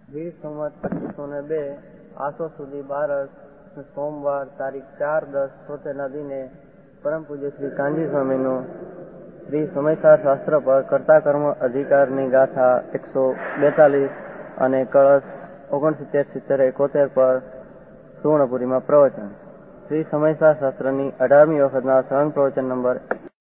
20 સંવત 2502 આસો સુધી બારસ સોમવાર તારીખ 4/10/76 દિને પરમ પૂજ્ય શ્રી કાનજી સ્વામીનું શ્રી સમયસાર શાસ્ત્ર પર કર્તા કર્મ અધિકારની ગાથા 142 અને કળશ 69-70-71 પર સુવર્ણપુરીમાં પ્રવચન. શ્રી સમયસાર શાસ્ત્રની 18મી વખતના સળંગ પ્રવચન નંબર.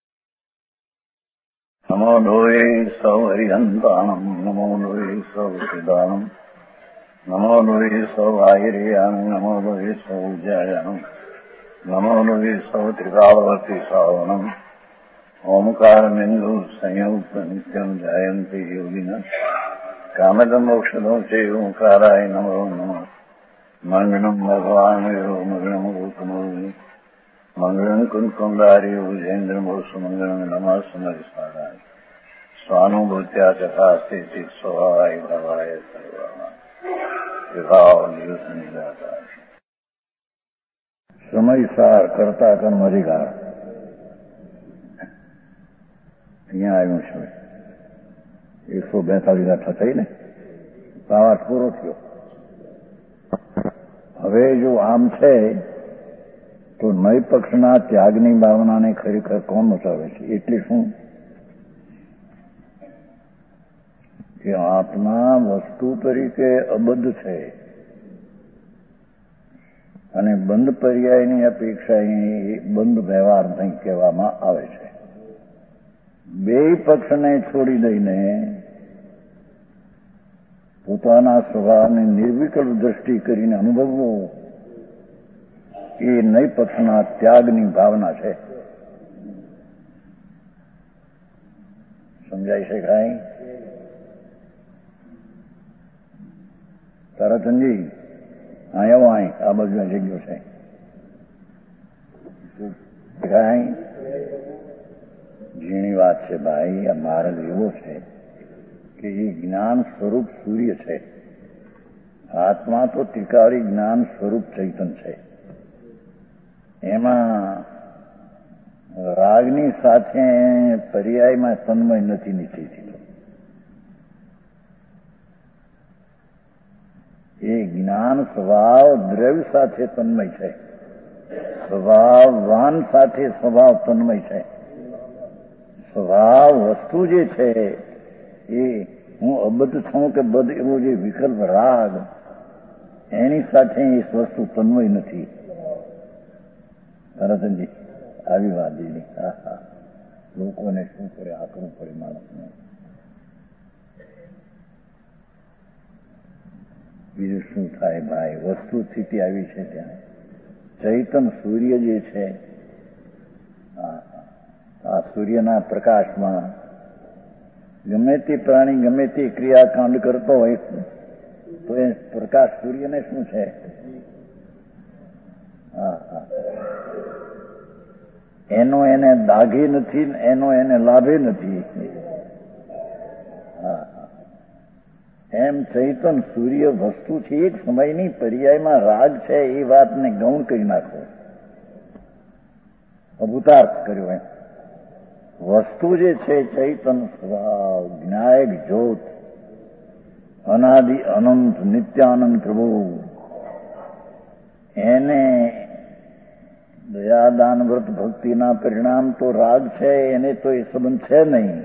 નમો લોહે સૌ હરિહંતાણમ, નમો લોહે સૌ સિદ્ધાણમ, નમો લોહે સૌ આયર્યાણમ, નમો લોહે સૌ જયાણમ, નમો લોહે સૌ ત્રિકાળવતી શ્રાવણમ. ઓમકાર બિંદુ સંયુક્ત નિત્યમ જાયંતિ યોગિના કામદમ મોક્ષદો છે ઓંકારાય નમો નમઃ. મંગળમ ભગવાન મંગળમ ગૌતમો મંગળમ કુંકુંડારી ભુજેન્દ્રમો સુમંગળમ નમઃ સમરિસ્મરાય સ્વાનુભૂત્યા ચકાસ્તે સ્વભાવાય ભવાય સર્વમાં વિભાવ નિવૃત્ત નિરાકાર. સમયસાર કરતા કર્મ અધિકાર અહીંયા આવ્યું છે. 142 ગાથા થઈ ને, પાઠ પૂરો થયો. હવે જો આમ છે તો નય પક્ષના ત્યાગની ભાવનાને ખરેખર કોણ મચાવે છે? એટલે શું કે આત્મા વસ્તુ તરીકે અબદ્ધ છે અને બંધ પર્યાયની અપેક્ષા બંધ વ્યવહાર નહીં કહેવામાં આવે છે. બે પક્ષને છોડી દઈને પોતાના સ્વભાવને નિર્વિકલ્પ દ્રષ્ટિ કરીને અનુભવવો એ નય પક્ષના ત્યાગની ભાવના છે. સમજાય છે કાંઈ? તારાચંદજી આવો, અહીં આ બાજુ જગ્યો છે કાંઈ? ઝીણી વાત છે ભાઈ. આ માર્ગ એવો છે કે એ જ્ઞાન સ્વરૂપ સૂર્ય છે. આત્મા તો ત્રિકાળી જ્ઞાન સ્વરૂપ ચૈતન છે. એમાં રાગની સાથે પર્યાયમાં તન્મય નથી નિશ્ચિત. એ જ્ઞાન સ્વભાવ દ્રવ્ય સાથે તન્મય છે, સ્વભાવવાન સાથે સ્વભાવ તન્મય છે. સ્વભાવ વસ્તુ જે છે એ હું અબદ્ધ છું કે બદ્ધ એવો જે વિકલ્પ રાગ એની સાથે એ વસ્તુ તન્મય નથી. તરતજી આવી વાત દીધી. હા, લોકોને શું કરે, આકરું પડે માણસને. બીજું શું થાય ભાઈ? વસ્તુ સ્થિતિ આવી છે ત્યાં. ચૈતન સૂર્ય જે છે, આ સૂર્યના પ્રકાશમાં ગમે તે પ્રાણી ગમે તે ક્રિયાકાંડ કરતો હોય તો એ પ્રકાશ સૂર્યને શું છે? એનો એને દાગે નથી, એનો એને લાભે નથી. એમ ચૈતન સૂર્ય વસ્તુ છે. એક સમયની પર્યાયમાં રાગ છે એ વાતને ગૌણ કરી નાખો, અભૂતાર્થ કર્યો. એમ વસ્તુ જે છે ચૈતન સ્વભાવ જ્ઞાયક જ્યોત અનાદિ અનંત નિત્યાનંદ પ્રભુ, એને દયાદાન વ્રત ભક્તિના પરિણામ તો રાગ છે, એને તો એ સંબંધ છે નહીં.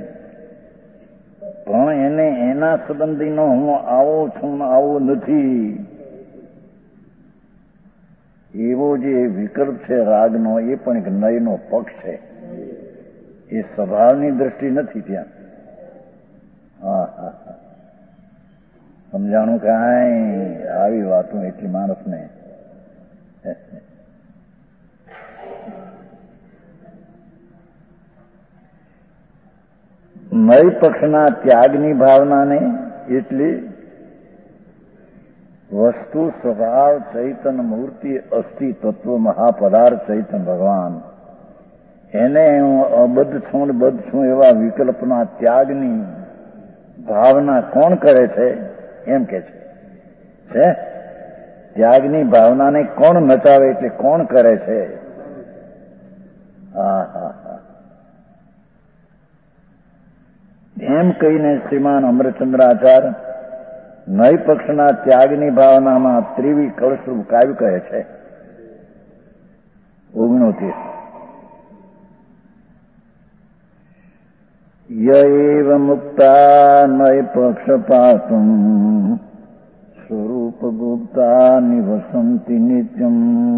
પણ એને એના સંબંધીનો હું આવો છું આવો નથી એવો જે વિકલ્પ છે રાગનો, એ પણ એક નયનો પક્ષ છે. એ સ્વભાવની દ્રષ્ટિ નથી ત્યાં. સમજાણું કાંઈ? આવી વાતો એટલી માણસને નય પક્ષના ત્યાગની ભાવનાને એટલી વસ્તુ સ્વભાવ ચૈતન મૂર્તિ અસ્થિ તત્વ મહાપદાર્થ ચૈતન ભગવાન, એને હું અબદ્ધ છું ને બદ્ધ છું એવા વિકલ્પના ત્યાગની ભાવના કોણ કરે છે? એમ કે છે ત્યાગની ભાવનાને કોણ નચાવે? એટલે કોણ કરે છે? એમ કહીને શ્રીમાન અમરચંદ્રાચાર્ય નય પક્ષના ત્યાગની ભાવનામાં ત્રિવી કળશરૂપ કાવ્ય કહે છે 69. યૈવ મુક્તા નય પક્ષપાતમ સ્વરૂપ ગુપ્તા નિવસંતિ નિત્યમ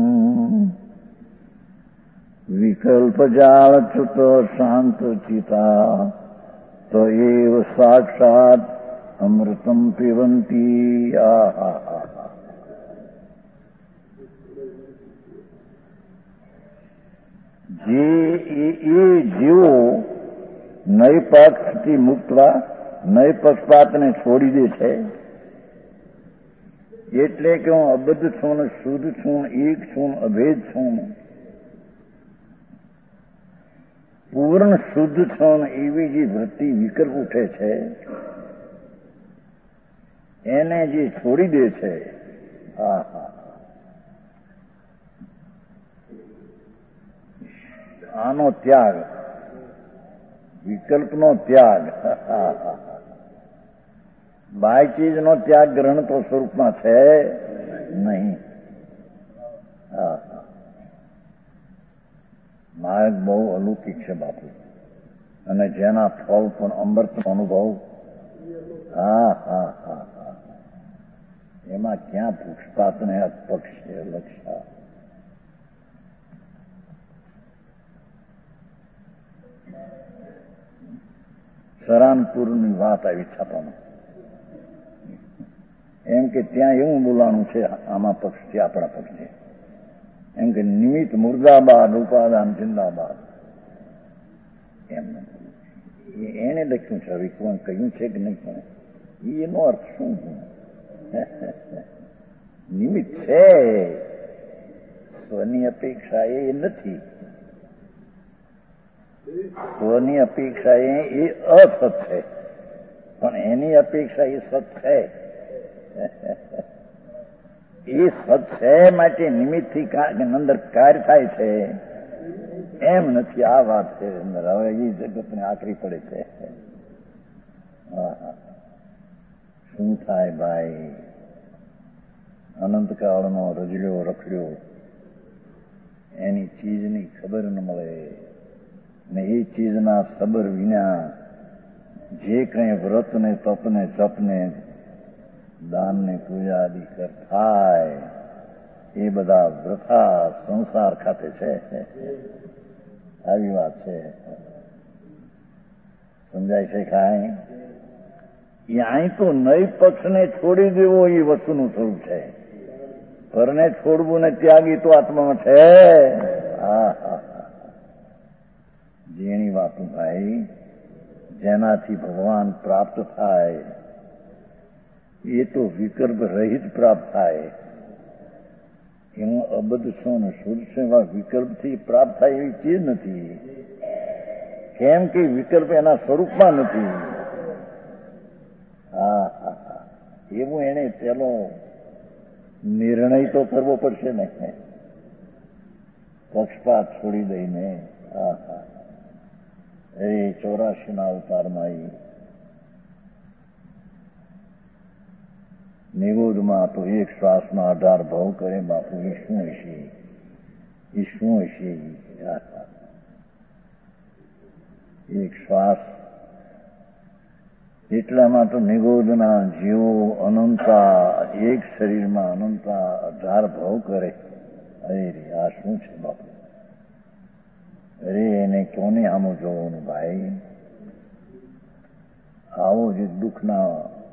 વિકલ્પ જાળચ્યુત શાંત ચિતા તો એવ સાક્ષાત અમૃતમ પીવંતી. જે જીવો નય પક્ષથી મુક્તવા નય પક્ષપાતને છોડી દે છે એટલે કે હું અબદ્ધ છું ને શુદ્ધ છું, એક છું, અભેદ છું, પૂર્ણ શુદ્ધ છું, એવી જે વૃત્તિ વિકલ્પ ઉઠે છે એને જે છોડી દે છે, આનો ત્યાગ, વિકલ્પનો ત્યાગ. બાય ચીજનો ત્યાગ ગ્રહણ તો સ્વરૂપમાં છે નહીં. માર્ગ બહુ અલૌકિક છે બાપુ, અને જેના ફળ પણ અમૃતનો અનુભવ. એમાં ક્યાં પુષ્પાત ને અપક્ષ છે લક્ષા. સરાનપુરની વાત આવી છાપામાં, એમ કે ત્યાં એવું બોલાણું છે આમાં પક્ષ છે આપણા પક્ષ છે, એમ કે નિમિત્ત મુર્દાબાદ ઉપાદાન જિંદાબાદ એમ એને લખ્યું છે. હવે કોણ કહ્યું છે કે નહીં પણ એનો અર્થ શું? નિમિત્ત છે, સ્વની અપેક્ષા એ નથી, સ્વની અપેક્ષા એ અસત છે, પણ એની અપેક્ષા એ સત છે. એ સત છે માટે નિમિત્તથી અંદર કાર્ય થાય છે એમ નથી. આ વાત છે અંદર. હવે એ જગતને આકરી પડે છે. શું થાય ભાઈ? અનંતકાળનો રજલ્યો રખડ્યો, એની ચીજની ખબર ન મળે ને એ ચીજના સબર વિના જે કંઈ વ્રત ને તપ ને જપ ને દાન ને પૂજા આદિ થાય એ બધા વૃથા સંસાર ખાતે છે. આવી વાત છે. સમજાય છે કાંઈ? અહીં તો નય પક્ષને છોડી દેવો એ વસ્તુનું સ્વરૂપ છે. પરને છોડવું ને ત્યાગી તો આત્મામાં છે. જેની વાતું ભાઈ, જેનાથી ભગવાન પ્રાપ્ત થાય એ તો વિકલ્પ રહિત પ્રાપ્ત થાય. એમાં અબદ્ધ છું ને શુદ્ધ છું એવા વિકલ્પથી પ્રાપ્ત થાય એવી ચીજ નથી. કેમ કે વિકલ્પ એના સ્વરૂપમાં નથી. એવું એને પેલો નિર્ણય તો કરવો પડશે ને, પક્ષપાત છોડી દઈને. એ 84ના અવતારમાં નિગોદમાં તો એક શ્વાસમાં 18 ભાવ કરે બાપુ. એ શું હશે? એ શું હશે? એક શ્વાસ એટલામાં તો નિગોદના જીવો અનંતા, એક શરીરમાં અનંતા 18 ભાવ કરે. અરે આ શું છે બાપુ? અરે એને કોને આમું જોવાનું ભાઈ? આવો જ દુઃખના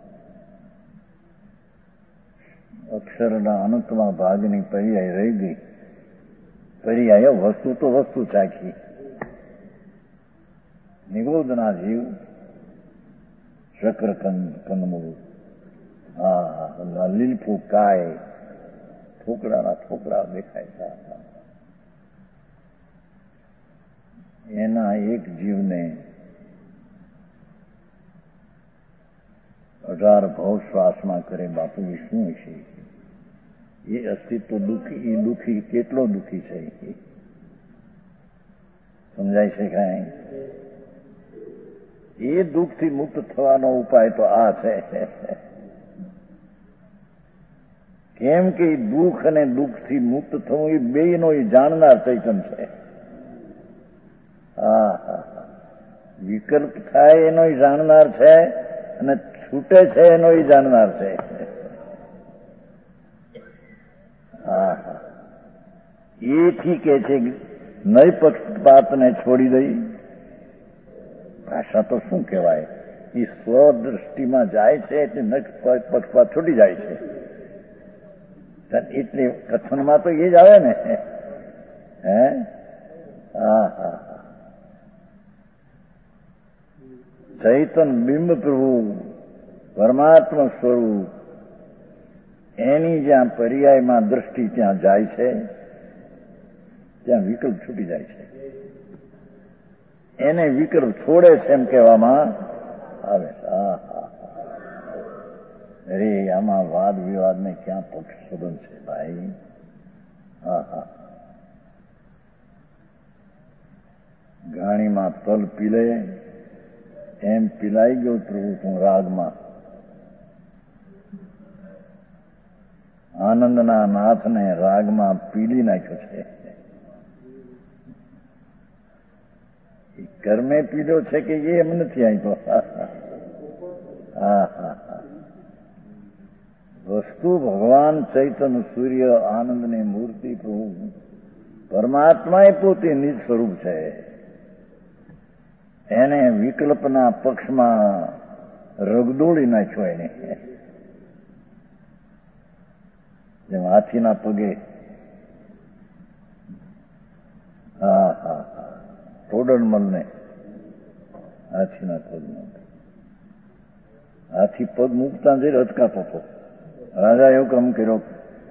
અક્ષરના અનંતમાં ભાગની પર્યાય રહી ગઈ. પર્યાય વસ્તુ તો વસ્તુ ચાખી. નિગોદના જીવ ચક્ર કંદમૂળ, લીલફૂ કાય, ઠોકરાના ઠોકરા દેખાય. એના એક જીવને 18 ભાવ શ્વાસમાં કરે બાપુ. એ શું છે? એ અસ્તિત્વ દુઃખી, એ દુઃખી કેટલો દુઃખી છે? સમજાય છે કાંઈ? એ દુઃખથી મુક્ત થવાનો ઉપાય તો આ છે. કેમ કે દુઃખ અને દુઃખથી મુક્ત થવું એ બેયનો એ જાણનાર ચૈતન છે. હા હા, વિકલ્પ થાય એનો જાણનાર છે અને છૂટે છે એનો જાણનાર છે. હા હા, એથી કે છે નય પક્ષપાતને છોડી દઈ. ભાષા તો શું કહેવાય, એ સ્વદ્રષ્ટિમાં જાય છે એટલે નય પક્ષપાત છૂટી જાય છે. એટલે કથનમાં તો એ જ આવે ને. હે હા હા, ચૈતન બિંબ પ્રભુ પરમાત્મા સ્વરૂપ એની જ્યાં પર્યાયમાં દ્રષ્ટિ ત્યાં જાય છે ત્યાં વિકલ્પ છૂટી જાય છે. એને વિકલ્પ છોડે છે એમ કહેવામાં આવે. હા હા, અરે આમાં વાદ વિવાદ ને ક્યાં પક્ષ સંબંધ છે ભાઈ. હા હા, ઘાણીમાં તલ પીલે એમ પીલાઈ ગયો પ્રભુ તું રાગમાં. આનંદના નાથને રાગમાં પીલી નાખ્યો છે. કર્મે પીડ્યો છે કે એ એમ નથી આપ્યો. હા હા, વસ્તુ ભગવાન ચૈતન સૂર્ય આનંદની મૂર્તિ પ્રભુ પરમાત્મા એ પોતે નિજ સ્વરૂપ છે. એને વિકલ્પના પક્ષમાં રગદોળી નાખ્યો. એને જેમ હાથીના પગે. હા હા હા, ટોડરમલને હાથીના પગમાં. હાથી પગ મૂકતા જઈ અચકાતો હતો. રાજા એવું કામ કર્યો.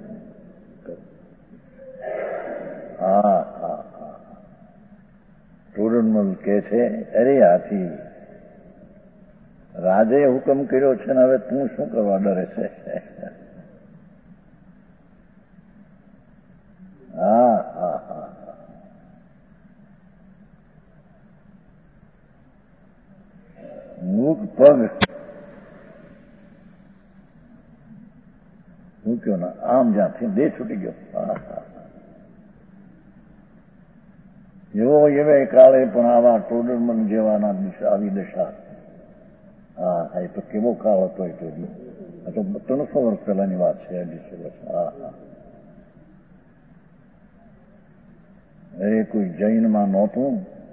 હા હા હા, ટોડરમલ કે છે અરે હાથી, રાજે હુકમ કર્યો છે ને હવે તું શું કરવા ડરે છે. હા હા હા, મૂક પગ મૂક્યો ને આમ જ્યાંથી દેહ છૂટી ગયો. હા હા, એવો એવે કાળે પણ આવા ટોડરમલ જેવાના આવી દશા. હા, એ તો કેવો કાળ હતો. એ તો આ તો 300 વર્ષ પહેલાની વાત છે. 250 વર્ષ. હા હા, એ કોઈ જૈનમાં નહોતું.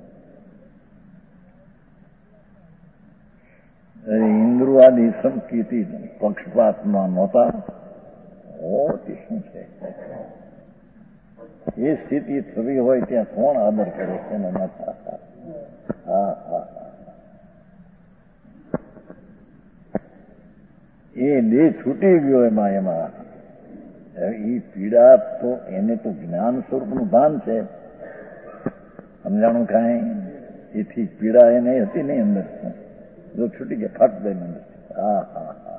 ઇન્દ્રુઆદિ સંકિતિ પક્ષપાતમાં નહોતા. તે શું છે એ સ્થિતિ થવી હોય ત્યાં કોણ આદર કરે છે ને નથી. હા હા, એ દેહ છૂટી ગયો એમાં. એ પીડા તો એને તો જ્ઞાન સ્વરૂપનું ભાન છે. સમજાણું કાંઈ એથી પીડા એને હતી નહીં અંદર. જો છૂટી ગયા ફાટ દઈને અંદર. હા હા હા,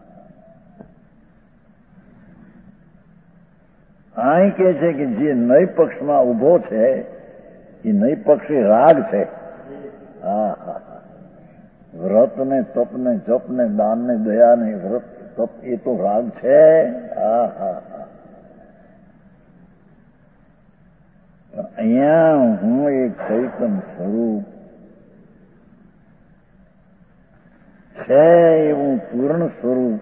અહીં કે છે કે જે નય પક્ષમાં ઉભો છે એ નય પક્ષી રાગ છે. હા હા, વ્રત ને તપ ને જપ ને દાન ને દયા ને વ્રત તપ એ તો રાગ છે. હા હા હા, અહીંયા હું એક ચૈતન સ્વરૂપ છે એવું પૂર્ણ સ્વરૂપ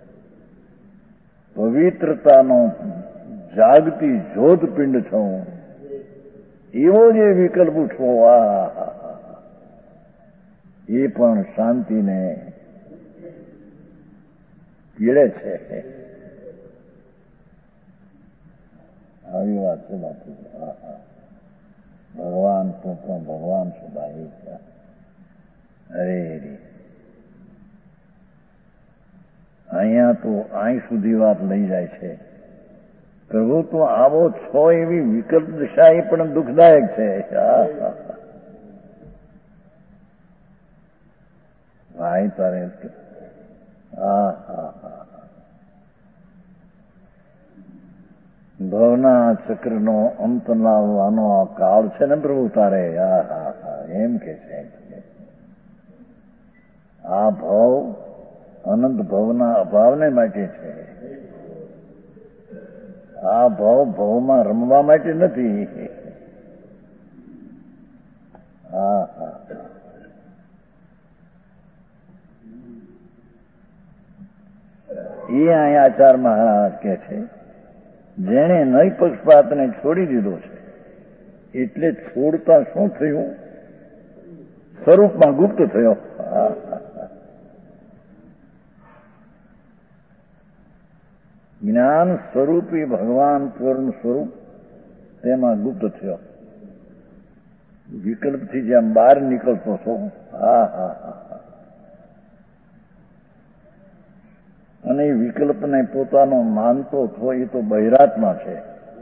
પવિત્રતાનો જાગતી જ્યોત પિંડ છું. એવો જે વિકલ્પ ઉઠવો એ પણ શાંતિને પીડે છે. આવી વાત છે બાપુ. ભગવાન તો પણ ભગવાન છે ભાઈ. અરે અહીંયા તો અહીં સુધી વાત લઈ જાય છે. પ્રભુ તો આવો છો એવી વિકલ્પ દશા એ પણ દુઃખદાયક છે. ભાઈ તારે હા હા હા, ભવના ચક્રનો અંત લાવવાનો આ કાળ છે ને પ્રભુ તારે. હા હા હા, એમ કે છે આ ભવ અનંત ભવના અભાવને માટે છે. આ ભાવમાં રમવા માટે નથી. હા હા એ અહીંયા આચાર મહારાજ કે છે, જેણે નય પક્ષપાતને છોડી દીધો છે એટલે છોડતા શું થયું? સ્વરૂપમાં ગુપ્ત થયો. જ્ઞાન સ્વરૂપી ભગવાન પૂર્ણ સ્વરૂપ તેમાં ગુપ્ત થયો. વિકલ્પથી જેમ બહાર નીકળતો છો. હા હા હા. અને એ વિકલ્પને પોતાનો માનતો થયો એ તો બહિરાત્મા છે.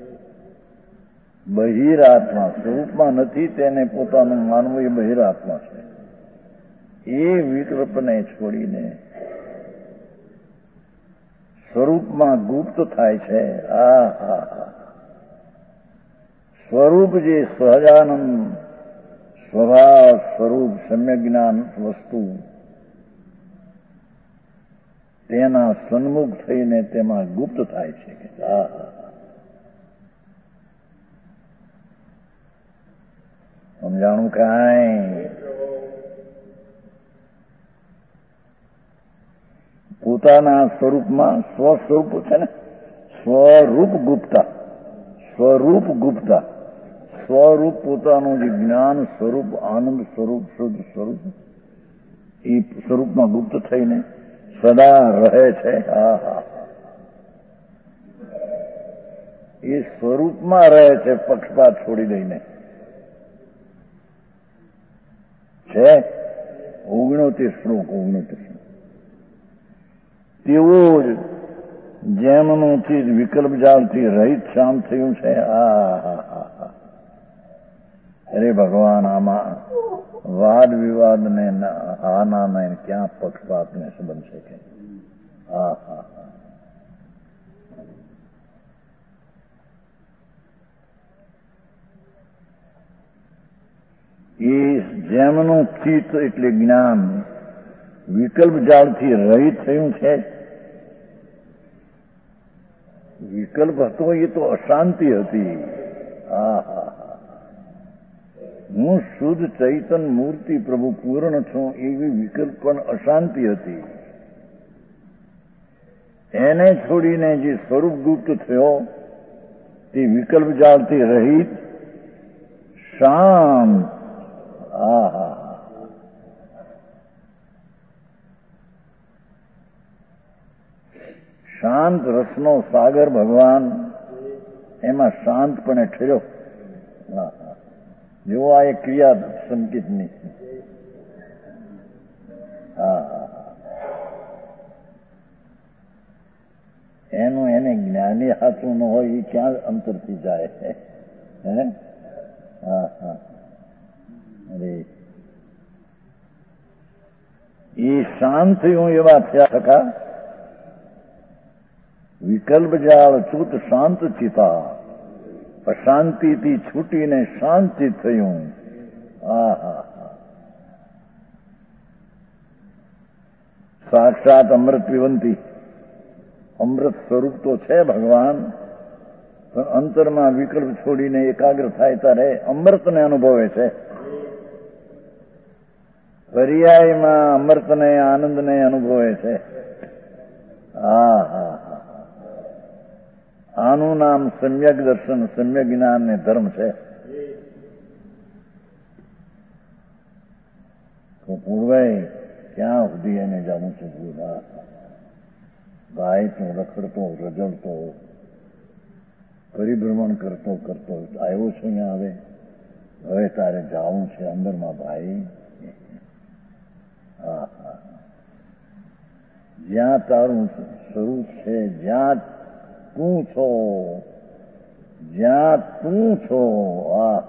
બહિરાત્મા સ્વરૂપમાં નથી, તેને પોતાનું માનવું એ બહિરાત્મા છે. એ વિકલ્પને છોડીને સ્વરૂપમાં ગુપ્ત થાય છે. આ હા હા. સ્વરૂપ જે સહજાનંદ સ્વભાવ સ્વરૂપ સમ્યક જ્ઞાન વસ્તુ તેના સન્મુખ થઈને તેમાં ગુપ્ત થાય છે. હા હા. સમજાણું કાંઈ? પોતાના સ્વરૂપમાં સ્વસ્વરૂપ છે ને, સ્વરૂપ ગુપ્તા, સ્વરૂપ ગુપ્તા, સ્વરૂપ પોતાનું જે જ્ઞાન સ્વરૂપ આનંદ સ્વરૂપ શુદ્ધ સ્વરૂપ એ સ્વરૂપમાં ગુપ્ત થઈને સદા રહે છે. હા હા. એ સ્વરૂપમાં રહે છે પક્ષપાત છોડી દઈને. છે 69 શ્લોક 69. તેવો જ જેમનું ચીજ વિકલ્પ જાળથી રહિત શાંત થયું છે. અરે ભગવાન, આમાં વાદ વિવાદ ને આના ને ક્યાં પક્ષપાત ને સંબંધ છે કે? હા હા. એ જેમનું ચિત્ત એટલે જ્ઞાન વિકલ્પ જાળથી રહિત થયું છે. વિકલ્પ હતો એ તો અશાંતિ હતી. હા હા. હું શુદ્ધ ચૈતન મૂર્તિ પ્રભુ પૂર્ણ છું એવી વિકલ્પ પણ અશાંતિ હતી. એને છોડીને જે સ્વરૂપ ગુપ્ત થયો તે વિકલ્પ જાળથી રહિત શાંત. હા હા. શાંત રસનો સાગર ભગવાન એમાં શાંતપણે ઠર્યો. હા હા. જો આ એક ક્રિયા સંકેતની. હા હા. એનું એને જ્ઞાની હાથું ન હોય એ ક્યાં અંતરથી જાય? હે? હા હા. અરે એ શાંત થયું એવા થયા થકા વિકલ્પ જાળ ચૂત શાંત ચિતા અશાંતિથી છૂટીને શાંતિ થયું. હા હા. સાક્ષાત અમૃત પીવંતી, અમૃત સ્વરૂપ તો છે ભગવાન, પણ અંતરમાં વિકલ્પ છોડીને એકાગ્ર થાય ત્યારે અમૃતને અનુભવે છે. પર્યાયમાં અમૃતને આનંદને અનુભવે છે. હા હા. આનું નામ સમ્યક દર્શન સમ્યક જ્ઞાન ને ધર્મ છે. તો પૂર્વે ક્યાં સુધી એને જાણું છું? ભાઈ તો રખડતો રજડતો પરિભ્રમણ કરતો કરતો આવ્યો છું અહીંયા. હવે તારે જાવું છે અંદરમાં ભાઈ. હા હા. જ્યાં તારું સ્વરૂપ છે, જ્યાં તું છો, જ્યાં તું છો. આ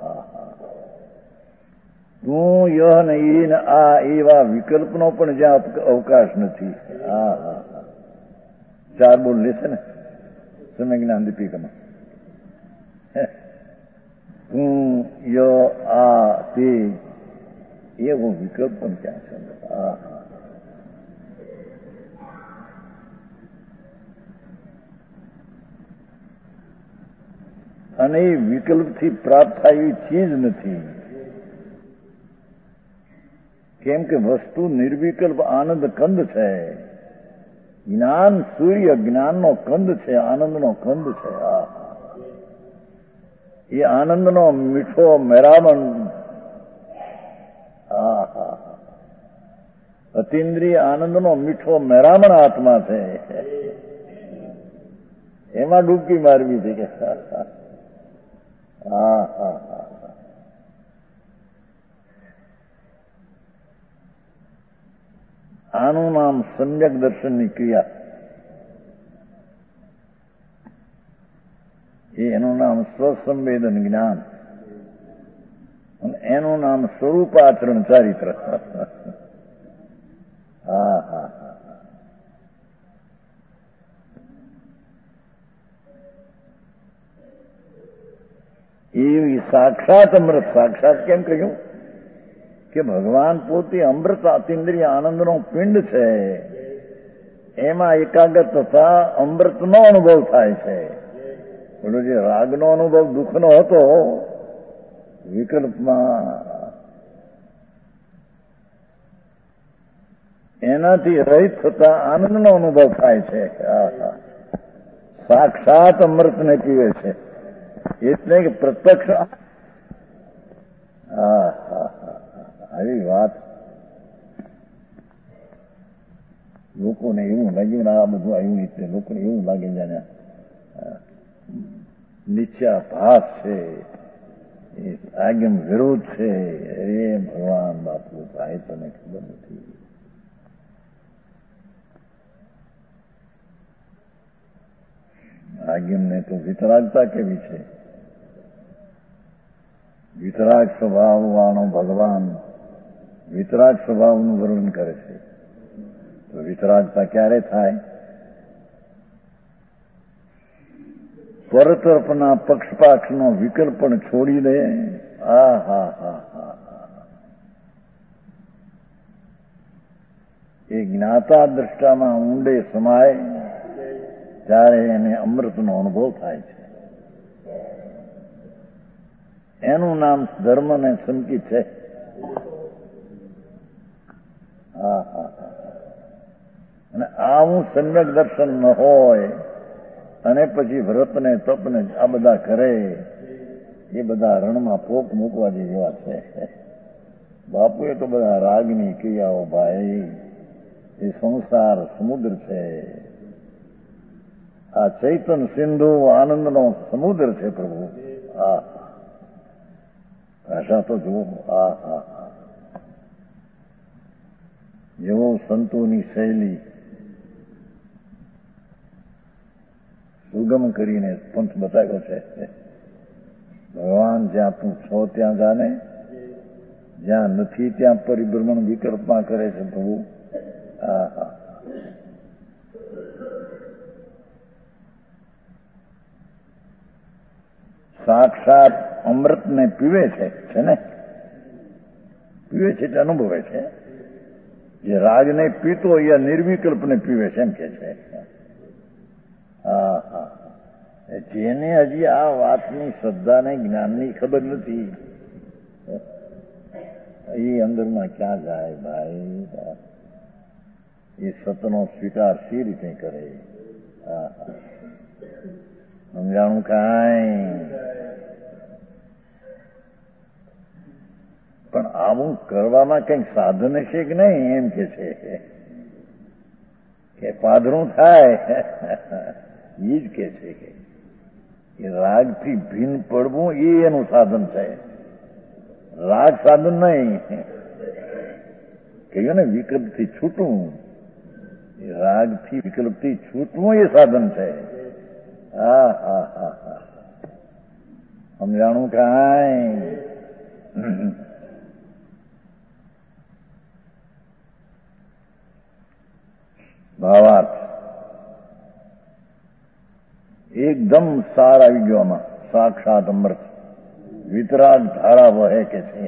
તું યહ ને ઈ ને આ એવા વિકલ્પનો પણ જ્યાં અવકાશ નથી. હા હા. 4 બોલ લેશે ને સમ્ય જ્ઞાન દીપિકામાં. તું ય આ તે એવો વિકલ્પ પણ ક્યાં છે? હા હા. અને એ વિકલ્પથી પ્રાપ્ત થાય એવી ચીજ નથી. કેમ કે વસ્તુ નિર્વિકલ્પ આનંદ કંદ છે. જ્ઞાન સૂર્ય જ્ઞાનનો કંદ છે, આનંદનો કંદ છે. એ આનંદનો મીઠો મેરામણ, અતિન્દ્રિય આનંદનો મીઠો મેરામણ આત્મા છે. એમાં ડૂબકી મારવી છે કે આનું નામ સમ્યક દર્શનની ક્રિયા. એનું નામ સ્વસંવેદન જ્ઞાન અને એનું નામ સ્વરૂપાચરણ ચારિત્ર. એવી સાક્ષાત અમૃત. સાક્ષાત કેમ કહ્યું? કે ભગવાન પોતે અમૃત અતિન્દ્રિય આનંદનો પિંડ છે. એમાં એકાગ્ર તથા અમૃતનો અનુભવ થાય છે. પેલો જે રાગનો અનુભવ દુઃખનો હતો વિકલ્પમાં, એનાથી રહિત થતા આનંદનો અનુભવ થાય છે. સાક્ષાત અમૃતને પીવે છે. એટલે કે પ્રત્યક્ષ. આવી વાત લોકોને એવું લાગ્યું ને આ બધું આવ્યું, એટલે લોકોને એવું લાગે જાણે નીચા ભાસ છે, એ આગમ વિરોધ છે. અરે ભગવાન બાપુ ભાઈ તને ખબર નથી. આગમને તો વિતરાગતા કેવી છે. વિતરાગ સ્વભાવ વાળો ભગવાન વિતરાગ સ્વભાવનું વર્ણન કરે છે. તો વિતરાગતા ક્યારે થાય? પરતર્પના પક્ષપાક્ષનો વિકલ્પ પણ છોડી દે. એ જ્ઞાતા દ્રષ્ટામાં ઊંડે સમાય ત્યારે એને અમૃતનો અનુભવ થાય છે. એનું નામ ધર્મ ને સંકિત છે. અને આવું સમ્યક દર્શન ન હોય અને પછી વ્રતને તપને આ બધા કરે, એ બધા રણમાં પોક મૂકવા જેવા છે. બાપુએ તો બધા રાગની ક્રિયાઓ ભાઈ, એ સંસાર સમુદ્ર છે. આ ચૈતન સિંધુ આનંદનો સમુદ્ર છે પ્રભુ. ભાષા તો જુઓ. જેવો સંતોની શૈલી સુગમ કરીને પંથ બતાવ્યો છે. ભગવાન જ્યાં તું છો ત્યાં જાને, જ્યાં નથી ત્યાં પરિભ્રમણ વિકલ્પમાં કરે છે પ્રભુ. સાક્ષાત અમૃતને પીવે છે ને, પીવે છે એટલે અનુભવે છે. જે રાગને પીતો એ નિર્વિકલ્પને પીવે છે એમ કે છે. જેને હજી આ વાતની શ્રદ્ધાને જ્ઞાનની ખબર નથી, એ અંદરમાં ક્યાં જાય ભાઈ? એ સતનો સ્વીકાર સી રીતે કરે? સમજાણું કાંઈ? પણ આવું કરવામાં કંઈક સાધન છે કે નહીં એમ કે છે કે પાધરું થાય. એ જ કે છે કે રાગથી ભિન્ન પડવું એ એનું સાધન છે. રાગ સાધન નહીં. કહ્યું ને વિકલ્પથી છૂટવું, રાગથી વિકલ્પથી છૂટવું એ સાધન છે. સમજાણું કાંઈ? ભાવાર્થ એકદમ સાર આવી ગયો આમાં. સાક્ષાત અમૃત વિતરાગ ધારા વહે કે છે.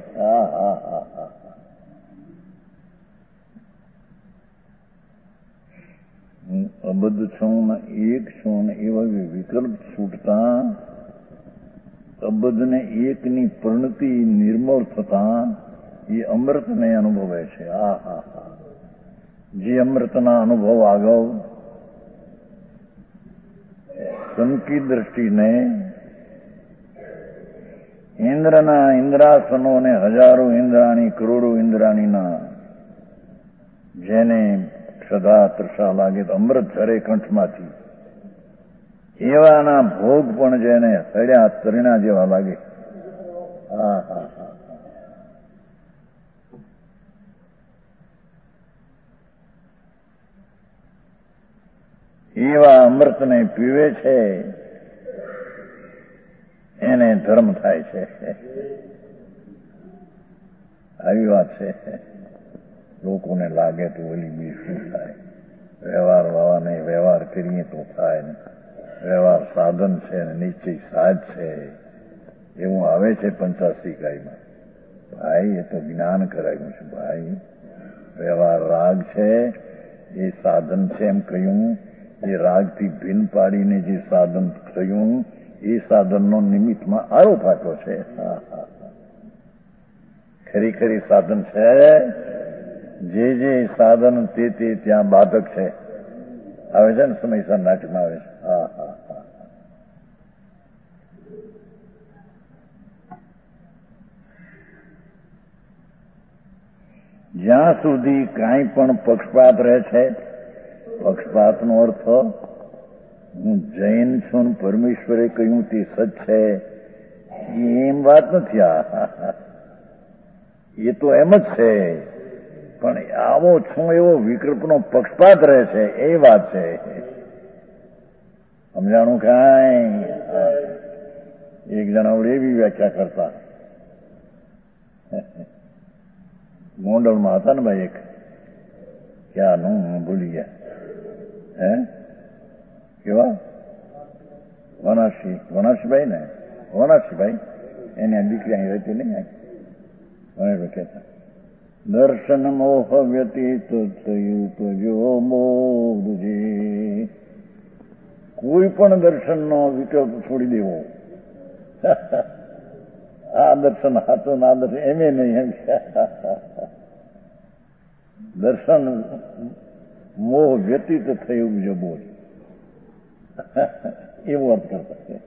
હું અબદ્ધ છું ને એક છું ને એવા વિકલ્પ છૂટતા અબધને એકની પ્રણતિ નિર્મળ થતા એ અમૃતને અનુભવે છે. આ હા હા, જે અમૃતના અનુભવ આગળ સંકી દ્રષ્ટિને ઇન્દ્રના ઇન્દ્રાસનો ને હજારો ઇન્દ્રાણી કરોડો ઇન્દ્રાણીના જેને ક્ષધા તૃષા લાગે તો અમૃત ઝરે કંઠમાંથી, એવાના ભોગ પણ જેને સડ્યા તરણા જેવા લાગે. હા હા હા, એવા અમૃતને પીવે છે એને ધર્મ થાય છે. આવી વાત છે. લોકોને લાગે તો ઓલી બી શું થાય, વ્યવહાર વાવાને વ્યવહાર કરીએ તો થાય ને, વ્યવહાર સાધન છે ને નિશ્ચય સાધ છે એવું આવે છે 85 કાયમાં. ભાઈ એ તો જ્ઞાન કરાવ્યું છે. ભાઈ વ્યવહાર રાગ છે એ સાધન છે એમ કહ્યું. એ રાગથી ભિન્ન પાડીને જે સાધન થયું એ સાધનનો નિમિત્તમાં આરોપ આપ્યો છે. ખરી સાધન છે. જે સાધન તે ત્યાં બાધક છે. આવે છે ને સમયસર નાટકમાં આવે છે. હા હા હા, જ્યાં સુધી કાંઈ પણ પક્ષપાત રહે છે, પક્ષપાતનો અર્થ હું જૈન છું ને પરમેશ્વરે કહ્યું તે સચ છે એમ વાત નથી. એ તો એમ જ છે, પણ આવો છું એવો વિકલ્પનો પક્ષપાત રહે છે એ વાત છે. સમજાણું કાંઈ? એક જણા એવી વ્યાખ્યા કરતા, ગોંડલમાં હતા ને ભાઈ એક, ક્યાંનું ભૂલી ગયા, કેવા વનાશીભાઈ ને, વનાશીભાઈ એની દીકરી અહીં રહેતી નહીં, કહેતા દર્શન મોહ વ્યતીત થયું તો જો મોહજી, કોઈ પણ દર્શનનો વિકલ્પ છોડી દેવો. આ દર્શન હાથો ના દર્શન એમે નહીં. દર્શન મોહ વ્યતીત થયું જો બોલ, એવો અર્થ કરતા છે.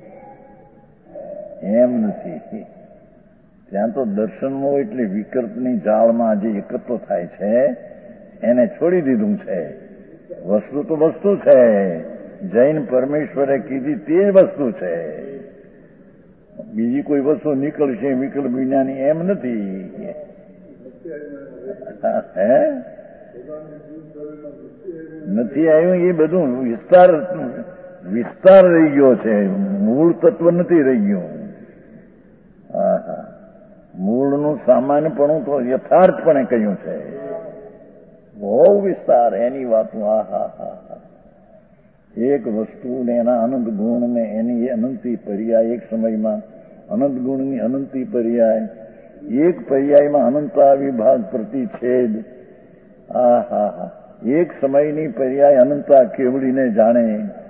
એમ નથી. ત્યાં તો દર્શનનો એટલે વિકલ્પની જાળમાં જે એકત્ર થાય છે એને છોડી દીધું છે. વસ્તુ તો વસ્તુ છે, જૈન પરમેશ્વરે કીધી તે જ વસ્તુ છે. બીજી કોઈ વસ્તુ નીકળશે વિકલ્પ વિજ્ઞાની એમ નથી. નથી આવ્યું એ બધું વિસ્તાર રહી ગયો છે, મૂળ તત્વ નથી રહી ગયું. હા હા, મૂળનું સામાન્યપણું તો યથાર્થપણે કહ્યું છે. બહુ વિસ્તાર એની વાતો. હા હા હા, એક વસ્તુને એના અનંત ગુણને એની અનંતી પર્યાય, એક સમયમાં અનંત ગુણની અનંતી પર્યાય, એક પર્યાયમાં અનંતા વિભાગ પ્રતિછેદ. હા હા હા, એક સમયની પર્યાય અનંતા કેવડીને જાણે,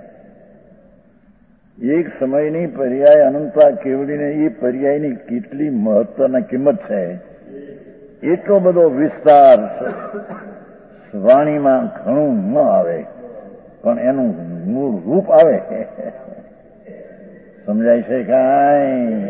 એક સમયની પર્યાય અનંતા કેવડીને એ પર્યાયની કેટલી મહત્વના કિંમત છે. એટલો બધો વિસ્તાર વાણીમાં ઘણું ન આવે પણ એનું મૂળ રૂપ આવે. સમજાય છે કાંઈ?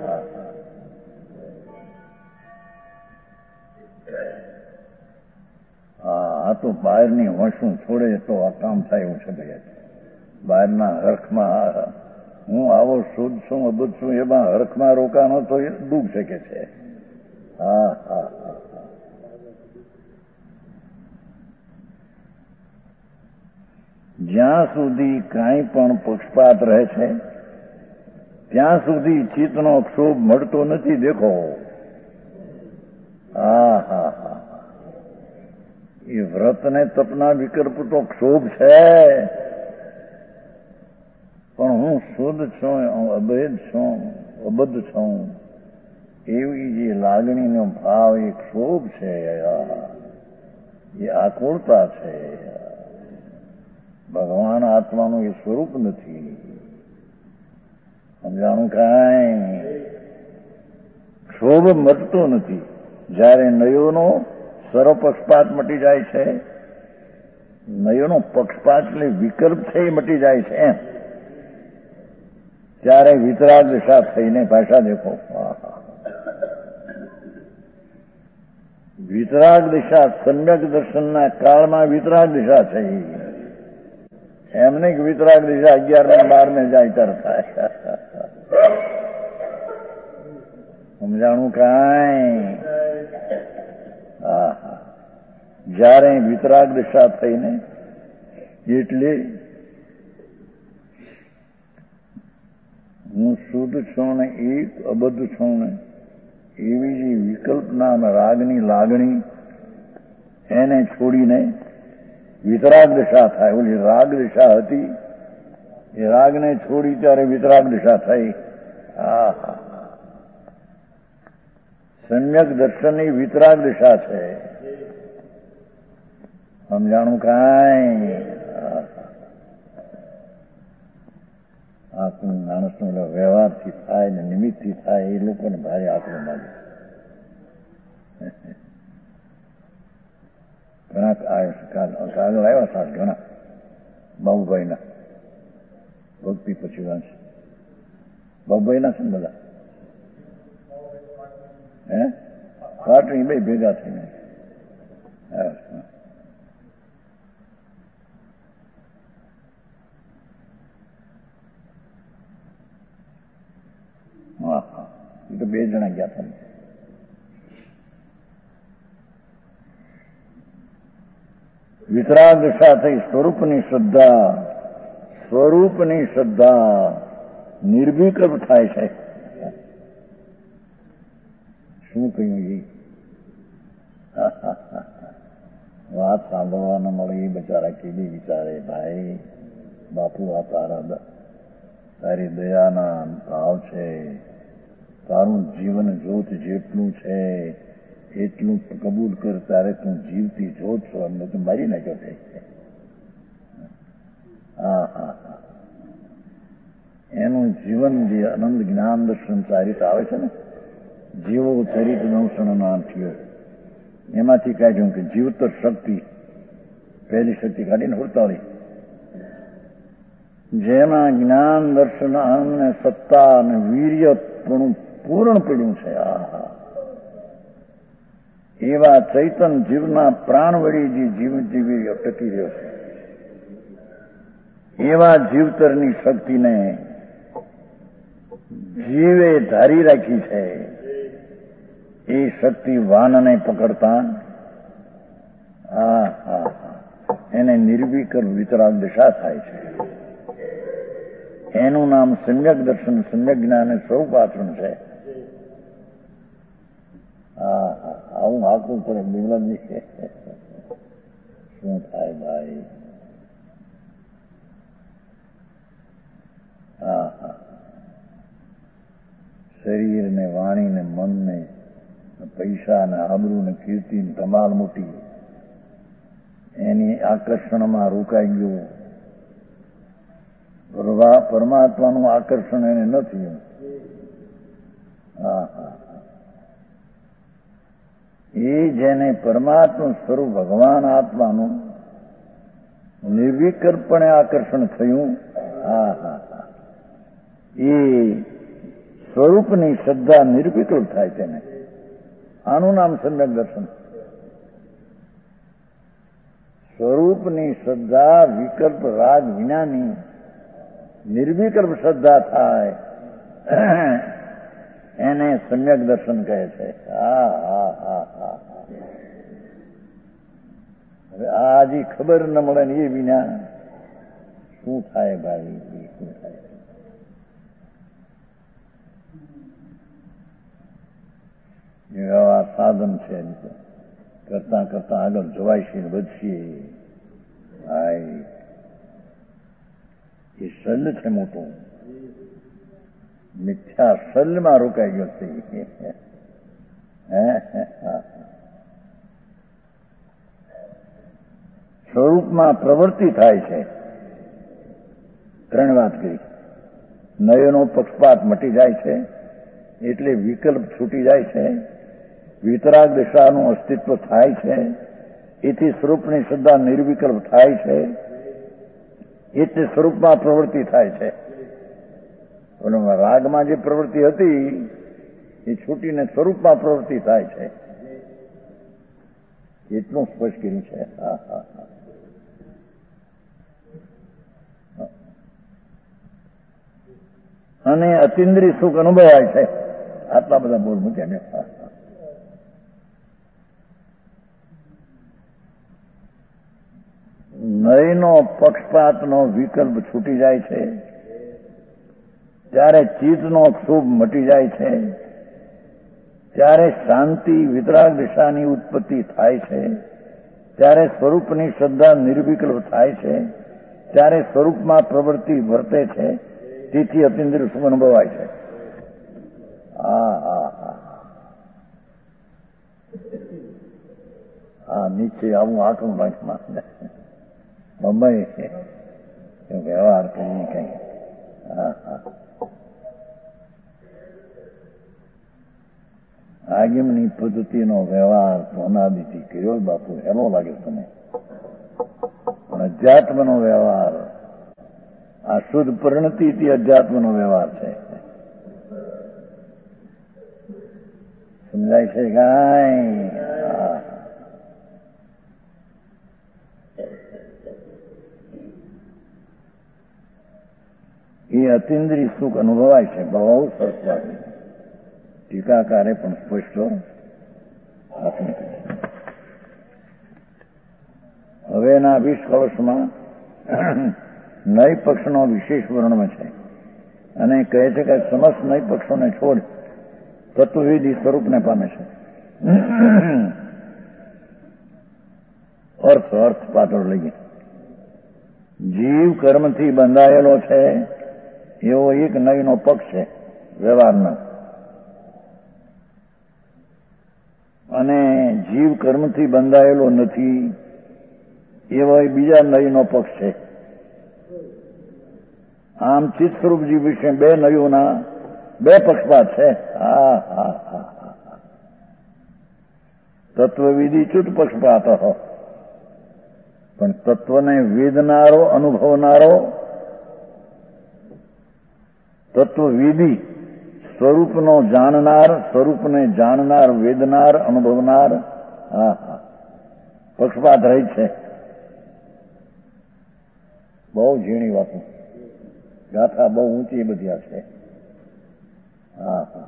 આ તો બહારની હોંશું છોડે તો આ કામ થાય એવું છે. ભાઈ બહારના હરખમાં હું આવો શુદ્ધ છું અબુદ્ધ છું એમાં હરખમાં રોકાણો તો એ ડૂબ શકે છે. હા હા હા, જ્યાં સુધી કાંઈ પણ પક્ષપાત રહે છે ત્યાં સુધી ચિત્તનો ક્ષોભ મળતો નથી. દેખો, હા હા હા, એ વ્રત ને તપના વિકલ્પ તો ક્ષોભ છે, પણ હું શુદ્ધ છું, અભેદ છું, અબદ્ધ છું એવી જે લાગણીનો ભાવ એ ક્ષોભ છે, એ આકુળતા છે. ભગવાન આત્માનું એ સ્વરૂપ નથી. સમજાણું કાંઈ ક્ષોભ મટતો નથી. જ્યારે નયોનો સર્વપક્ષપાત મટી જાય છે, નયોનો પક્ષપાત એટલે વિકલ્પ છે એ મટી જાય છે એમ, ત્યારે વિતરાગ દિશા થઈને ભાષા દેખો. વિતરાગ દિશા સમ્યક દર્શનના કાળમાં વિતરાગ દિશા થઈ. એમને વિતરાગ દિશા 11 ને 12 જાય ત્યારે થાય. સમજાણું કાંઈ? જ્યારે વિતરાગ દિશા થઈને એટલે હું શુદ્ધ છું ને એક અબદ્ધ છું ને એવી જે વિકલ્પના રાગની લાગણી એને છોડીને વિતરાગ દિશા થાય. ઓલી રાગ દિશા હતી એ રાગને છોડી ત્યારે વિતરાગ દિશા થઈ. સમ્યક દર્શનની વિતરાગ દિશા છે. સમજાણું કાંઈ? આપણું માણસનો વ્યવહારથી થાય ને નિમિત્તથી થાય એ લોકોને ભારે આકરું લાગે. ઘણા કાગળ આવ્યા સાહેબ, ઘણા બાબુભાઈના ભક્તિ પછી વાંચ બાબુભાઈના છે ને બધા પાટણી બે ભેગા થઈને આવ્યા. એ તો 2 જણા ગયા હતા. વિતરાગ દિશા થઈ. સ્વરૂપની શ્રદ્ધા નિર્વિકલ્પ થાય છે. શું કહ્યું એ વાત સાંભળવા ન મળે એ બચારા કેવી વિચારે. ભાઈ બાપુ આ તારી દયાના ભાવ છે, તારું જીવન જોત જેટલું છે એટલું કબૂલ કર, ત્યારે તું જીવતી જોત છો, અમને તું મારી નાખ્યો છે. એનું જીવન જે આનંદ જ્ઞાન દર્શન ચારિત આવે છે ને, જીવો ચરિત નવસણના થયો, એમાંથી કાઢ્યું કે જીવતર શક્તિ, પહેલી શક્તિ કાઢીને 48, જેમાં જ્ઞાન દર્શન અને સત્તા અને વીર્ય પૂર્ણ પડ્યું છે. એવા ચૈતન જીવના પ્રાણ વળી જે જીવી ટકી રહ્યો છે, એવા જીવતરની શક્તિને જીવે ધારી રાખી છે. એ શક્તિ વાનને પકડતા એને નિર્વિકલ્પ વિતરાગ દિશા થાય છે. એનું નામ સમ્યક દર્શન, સમ્યક જ્ઞાન સ્વરૂપ આચરણ છે. આવું હાકવું પડે બિમલનજી. શું થાય ભાઈ? શરીર ને વાણી ને મન ને પૈસા ને આબરૂ ને કીર્તિ ને ધમાલ મોટી એની આકર્ષણમાં રોકાઈ ગયું. પરમાત્માનું આકર્ષણ એને નથી. એ જેને પરમાત્મા સ્વરૂપ ભગવાન આત્માનું નિર્વિકલ્પણે આકર્ષણ થયું, એ સ્વરૂપની શ્રદ્ધા નિર્વિકલ્પ થાય તેને. આનું નામ સમ્યક દર્શન. સ્વરૂપની શ્રદ્ધા વિકલ્પ રાગ વિનાની નિર્વિકલ્પ શ્રદ્ધા થાય એને સમ્યક દર્શન કહે છે. હવે આજી ખબર ન મળે ને એ વિના શું થાય ભાઈ? શું થાય? આ સાધન છે, કરતા કરતા આગળ જવાય છે, વધશે. ભાઈ એ શલ્ય છે મોટું, મિથ્યા શલ્યમાં રોકાઈ ગયો છે. સ્વરૂપમાં પ્રવૃત્તિ થાય છે. 3 વાત કરી. નયનો પક્ષપાત મટી જાય છે, એટલે વિકલ્પ છૂટી જાય છે, વિતરાગ દશાનું અસ્તિત્વ થાય છે, એથી સ્વરૂપની શ્રદ્ધા નિર્વિકલ્પ થાય છે, એટલે સ્વરૂપમાં પ્રવૃત્તિ થાય છે. રાગમાં જે પ્રવૃત્તિ હતી એ છૂટીને સ્વરૂપમાં પ્રવૃત્તિ થાય છે. એટલું સ્પષ્ટ કર્યું છે. હા હા હા. અને અતિન્દ્રિય સુખ અનુભવાય છે. આટલા બધા બોલ મૂક્યા ને. નયનો પક્ષપાતનો વિકલ્પ છૂટી જાય છે, ત્યારે ચિત્તનો ક્ષોભ મટી જાય છે, ત્યારે શાંતિ વિતરાગ દિશાની ઉત્પત્તિ થાય છે, ત્યારે સ્વરૂપની શ્રદ્ધા નિર્વિકલ્પ થાય છે, ત્યારે સ્વરૂપમાં પ્રવૃત્તિ વર્તે છે, તેથી અતિન્દ્રિય સુખ અનુભવાય છે. હા હા હા હા. નીચે આવું આટલું લાઈફમાં બમ્બઈ વ્યવહાર કરીએ કઈ. હા હા. આગમની પદ્ધતિનો વ્યવહાર તો અનાદિથી કર્યો બાપુ, હેલો લાગે તમે. પણ અધ્યાત્મનો વ્યવહાર આ શુદ્ધ પરિણતિથી અધ્યાત્મનો વ્યવહાર છે. સમજાય છે કાંઈ? એ અતિન્દ્રિય સુખ અનુભવાય છે. બહુ સરસ વાત. ટીકાકારે પણ સ્પષ્ટ આપી. હવેના 20 કળશમાં નય પક્ષનો વિશેષ વર્ણન છે અને કહે છે કે સમસ્ત નય પક્ષોને છોડ તત્વવેદી સ્વરૂપને પામે છે. અર્થ પાછળ લઈએ. જીવ કર્મથી બંધાયેલો છે એવો એક નયનો પક્ષ છે વ્યવહારનો, અને જીવ કર્મથી બંધાયેલો નથી એવો બીજા નયનો પક્ષ છે. આમ ચિત્ત સ્વરૂપ જીવ વિશે બે નયોના બે પક્ષપાત છે. હા હા હા હા. તત્વવિધિ ચુત પક્ષપાત, પણ તત્વને વેદનારો અનુભવનારો તત્વવિધિ, સ્વરૂપનો જાણનાર, સ્વરૂપને જાણનાર, વેદનાર, અનુભવનાર, હા હા, પક્ષપાત રહી છે. બહુ ઝીણી વાતો, ગાથા બહુ ઊંચી બધી છે. હા હા.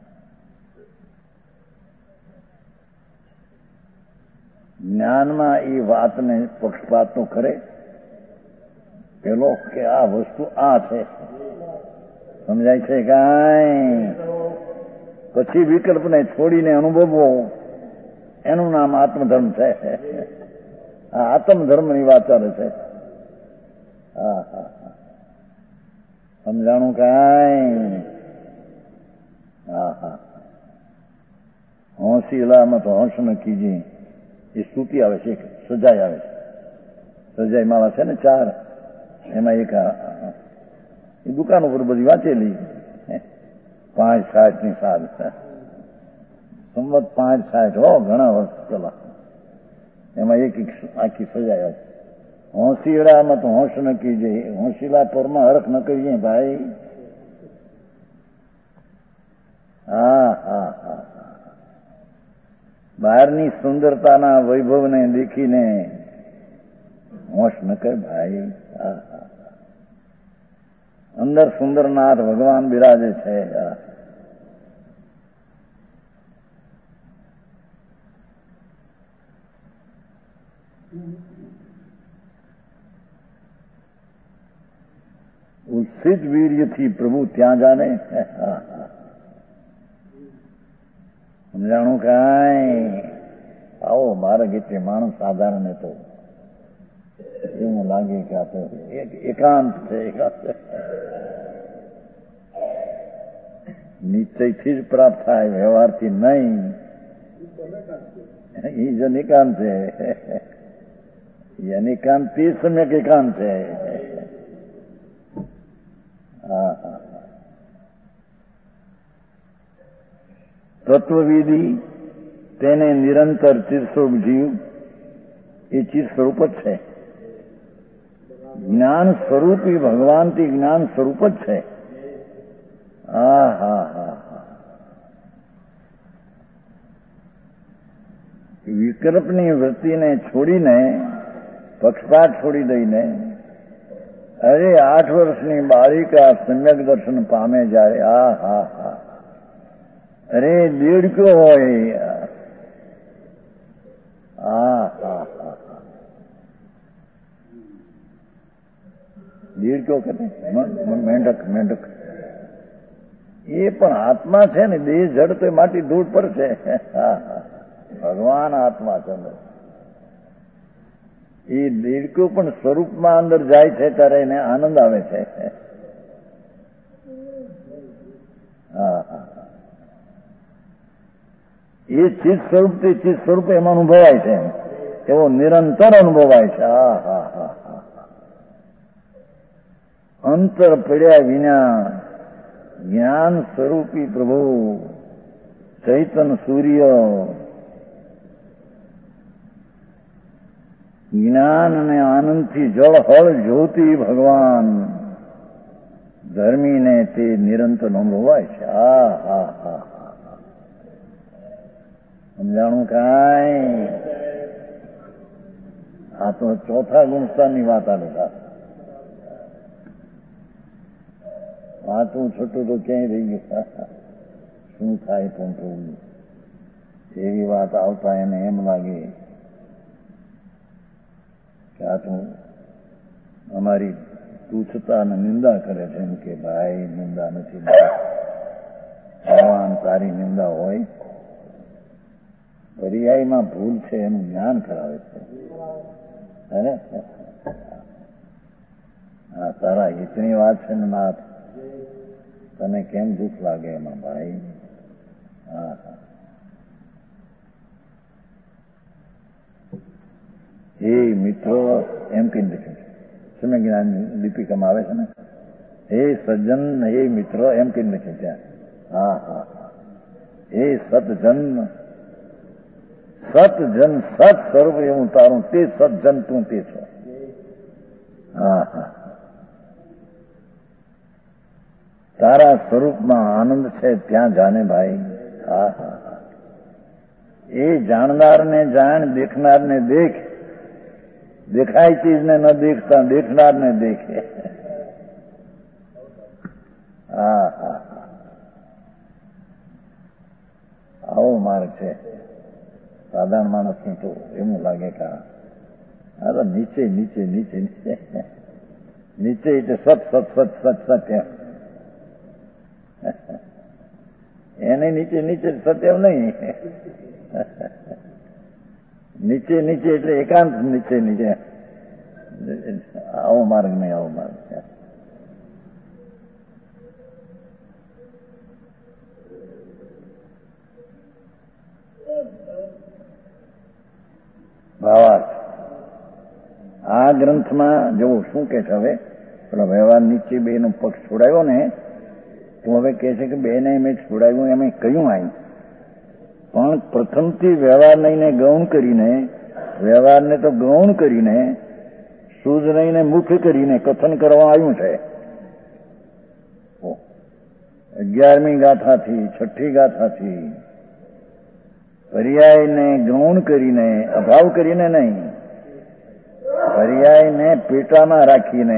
જ્ઞાનમાં એ વાતને પક્ષપાત તો કરે પેલો કે આ વસ્તુ આ છે, સમજાય છે કાંઈ? પછી વિકલ્પને છોડીને અનુભવવો એનું નામ આત્મધર્મ છે. આ આત્મધર્મની વાત ચાલે છે. હા હા હા. સમજાણું કાંઈ? હા હા. હોંશીલામાં તો હોંશ ન કીજે એ સ્તુતિ આવે છે, એક સજાઈ આવે છે. સજાઈ માળા છે ને 4, એમાં એક એ દુકાન ઉપર બધી વાંચેલી 560 સાલ, સંવત 560, ઘણા વર્ષ પેલા. એમાં એક આખી સજાઈ આવે. હોંશીલામાં તો હોંશ ન કીજે, હોંશીલા પરમાં હરખ ન કરીએ ભાઈ. હા હા હા. બહારની સુંદરતાના વૈભવને દેખીને હોશ ન કર ભાઈ. હા હા. અંદર સુંદરનાથ ભગવાન બિરાજે છે. ઉત્સિત વીર્યથી પ્રભુ ત્યાં જાણે. સમજાણું કાંઈ? આવો માર્ગ એટલે માણસ સાધારણ તો એવું લાગે કે આ તો એકાંત છે. નિશ્ચયથી જ પ્રાપ્ત થાય, વ્યવહારથી નહીં. એ જ નિકાંત છે. એનિકાંત તે સમ્યક એકાંત છે. હા હા. તત્વવિધિ તેને નિરંતર ચિત્સ્વરૂપ જીવ એ ચિત્ત સ્વરૂપ જ છે. જ્ઞાન સ્વરૂપી ભગવાનથી જ્ઞાન સ્વરૂપ જ છે. હા હા હા હા. વિકલ્પની વૃત્તિને છોડીને, પક્ષપાત છોડી દઈને, અરે 8 વર્ષની બાળિકા સમ્યક દર્શન પામે જાય, હા હા હા, અરે દેડકો હોય, હા હા હા, દેડકો કે મેંઢક, મેંઢક એ પણ આત્મા છે ને, દેહ જડ તો માટી ધૂળ પર છે. ભગવાન આત્મા છે. એ દેડકો પણ સ્વરૂપમાં અંદર જાય છે ત્યારે એને આનંદ આવે છે. હા હા, એ ચિત્ત સ્વરૂપ તે ચિત્ત સ્વરૂપ એમાં અનુભવાય છે, એવો નિરંતર અનુભવાય છે. હા હા હા હા, અંતર પડ્યા વિના જ્ઞાન સ્વરૂપી પ્રભુ ચૈતન સૂર્ય જ્ઞાન અને આનંદથી જળહળ જ્યોતિ ભગવાન ધર્મીને તે નિરંતર અનુભવાય છે. હા હા હા હા, સમજાણું કાંઈ? આ તો ચોથા ગુણસ્થાનની વાત આવે. વાંચવું છૂટું તો ક્યાંય રહી ગયું. શું થાય પણ એવી વાત આવતા એને એમ લાગે કે આ તો અમારી તુચ્છતા અને નિંદા કરે છે. એમ કે ભાઈ નિંદા નથી, ભગવાન તારી નિંદા હોય, પર્યાયમાં ભૂલ છે એનું જ્ઞાન કરાવે છે. હા, તારા હિતની વાત છે ને નાથ, તને કેમ દુઃખ લાગે એમાં ભાઈ? હા હા, હે મિત્રો એમ કઈ લખ્યું છે, સમય જ્ઞાન દીપિકામાં આવે છે ને, હે સજ્જન, હે મિત્રો એમ કઈ લખ્યું છે. હા હા હા, હે સતજન, સતજન સત સ્વરૂપ એવું તારું, તે સતજન તું તે છો. હા હા, તારા સ્વરૂપમાં આનંદ છે ત્યાં જાને ભાઈ. હા હા હા, એ જાણનારને જાણ, દેખનારને દેખ, દેખાય ચીજને ન દેખતા દેખનારને દેખે. હા હા હા, આવો માર્ગ છે. સાધારણ માણસને તો એવું લાગે કે આ તો નીચે નીચે નીચે નીચે નીચે એટલે સત સત સત સત સત્ય, એને નીચે નીચે સત્ય નહીં. નીચે નીચે એટલે એકાંત નીચે નીચે. આવો માર્ગ નહીં, આવો માર્ગ છે. ભાવાર્થ આ ગ્રંથમાં જો શું કે છે, હવે પેલો વ્યવહાર નીચે બે નો પક્ષ છોડાયો ને, તો હવે કે છે કે બેને મેં છોડાવ્યું એમ કહ્યું આય, પણ પ્રથમથી વ્યવહાર લઈને ગૌણ કરીને, વ્યવહારને તો ગૌણ કરીને, સૂઝ લઈને મુખ્ય કરીને કથન કરવા આવ્યું છે. 11મી ગાથાથી 6ઠ્ઠી ગાથાથી પર્યાયને ગૌણ કરીને, અભાવ કરીને નહીં, પર્યાયને પેટામાં રાખીને,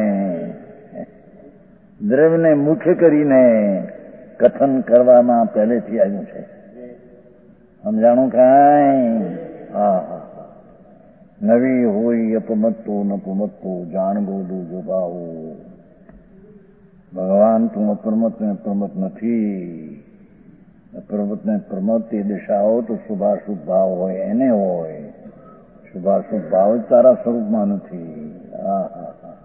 દ્રવ્યને મુખ્ય કરીને કથન કરવામાં પહેલેથી આવ્યું છે. સમજાણું કાંઈ? હા હા, નવી હોય અપમત્તો નપમત્તો, જાણ ગોદું જોગાવું. ભગવાન તું અપ્રમત્ત ને પ્રમત્ત નથી. અપ્રમત્ત ને પ્રમત્ત એ દિશાઓ તો શુભાશુભ ભાવ હોય એને હોય, શુભાશુભ ભાવ જ તારા સ્વરૂપમાં નથી. હા હા હા,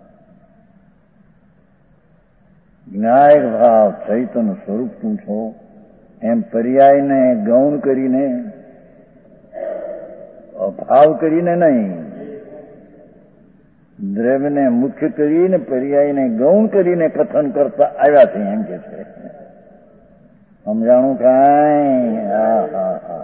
જ્ઞાયક ભાવ ચૈતન સ્વરૂપ તું છો એમ પર્યાયને ગૌણ કરીને, અભાવ કરીને નહીં, દ્રવ્યને મુખ્ય કરીને પર્યાયને ગૌણ કરીને કથન કરતા આવ્યા છે એમ કે છે. સમજાણું કાંઈ? હા હા હા.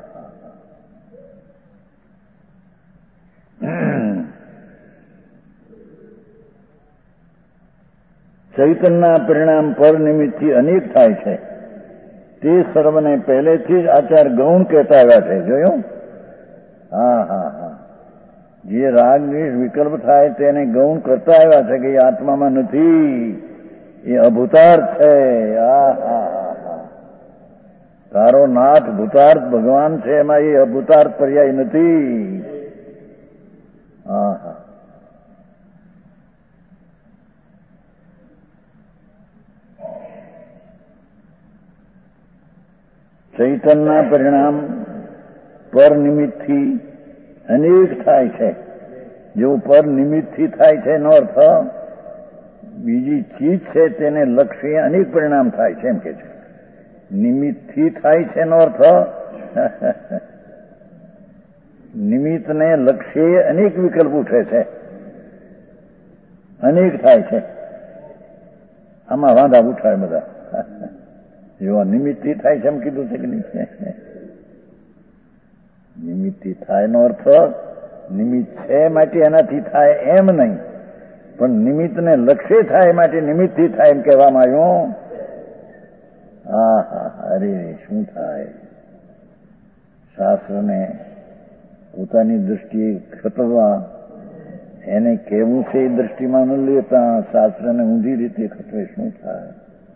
ચૈતનના પરિણામ પર નિમિત્તથી અનેક થાય છે. તે સર્વને પહેલેથી જ આચાર ગૌણ કહેતા આવ્યા છે. જોયું? હા હા હા. જે રાગ દ્વેષ વિકલ્પ થાય તેને ગૌણ કરતા આવ્યા છે કે એ આત્મામાં નથી, એ અભૂતાર્થ છે. હા હા હા. તારો નાથ ભૂતાર્થ ભગવાન છે, એમાં એ અભૂતાર્થ પર્યાય નથી. હા હા. ચૈતનના પરિણામ પર નિમિત્તથી અનેક થાય છે. જો પર નિમિત્તથી થાય છે એનો અર્થ બીજી ચીજ છે તેને લક્ષ્ય અનેક પરિણામ થાય છે એમ કે છે. નિમિત્તથી થાય છે એનો અર્થ નિમિત્તને લક્ષ્ય અનેક વિકલ્પ ઉઠે છે, અનેક થાય છે. આમાં વાંધા ઉઠાય બધા. જો નિમિત્તથી થાય છે એમ કીધું છે કે નહીં? નિમિત્તથી થાય નો અર્થ નિમિત્ત છે માટે એનાથી થાય એમ નહીં, પણ નિમિત્તને લક્ષ્ય થાય માટે નિમિત્તથી થાય એમ કહેવામાં આવ્યું. હા હા. અરે શું થાય? શાસ્ત્રને પોતાની દ્રષ્ટિએ ખતવા એને કેવું છે એ દ્રષ્ટિમાં ન લેતા શાસ્ત્રને ઊંધી રીતે ખતવે શું થાય?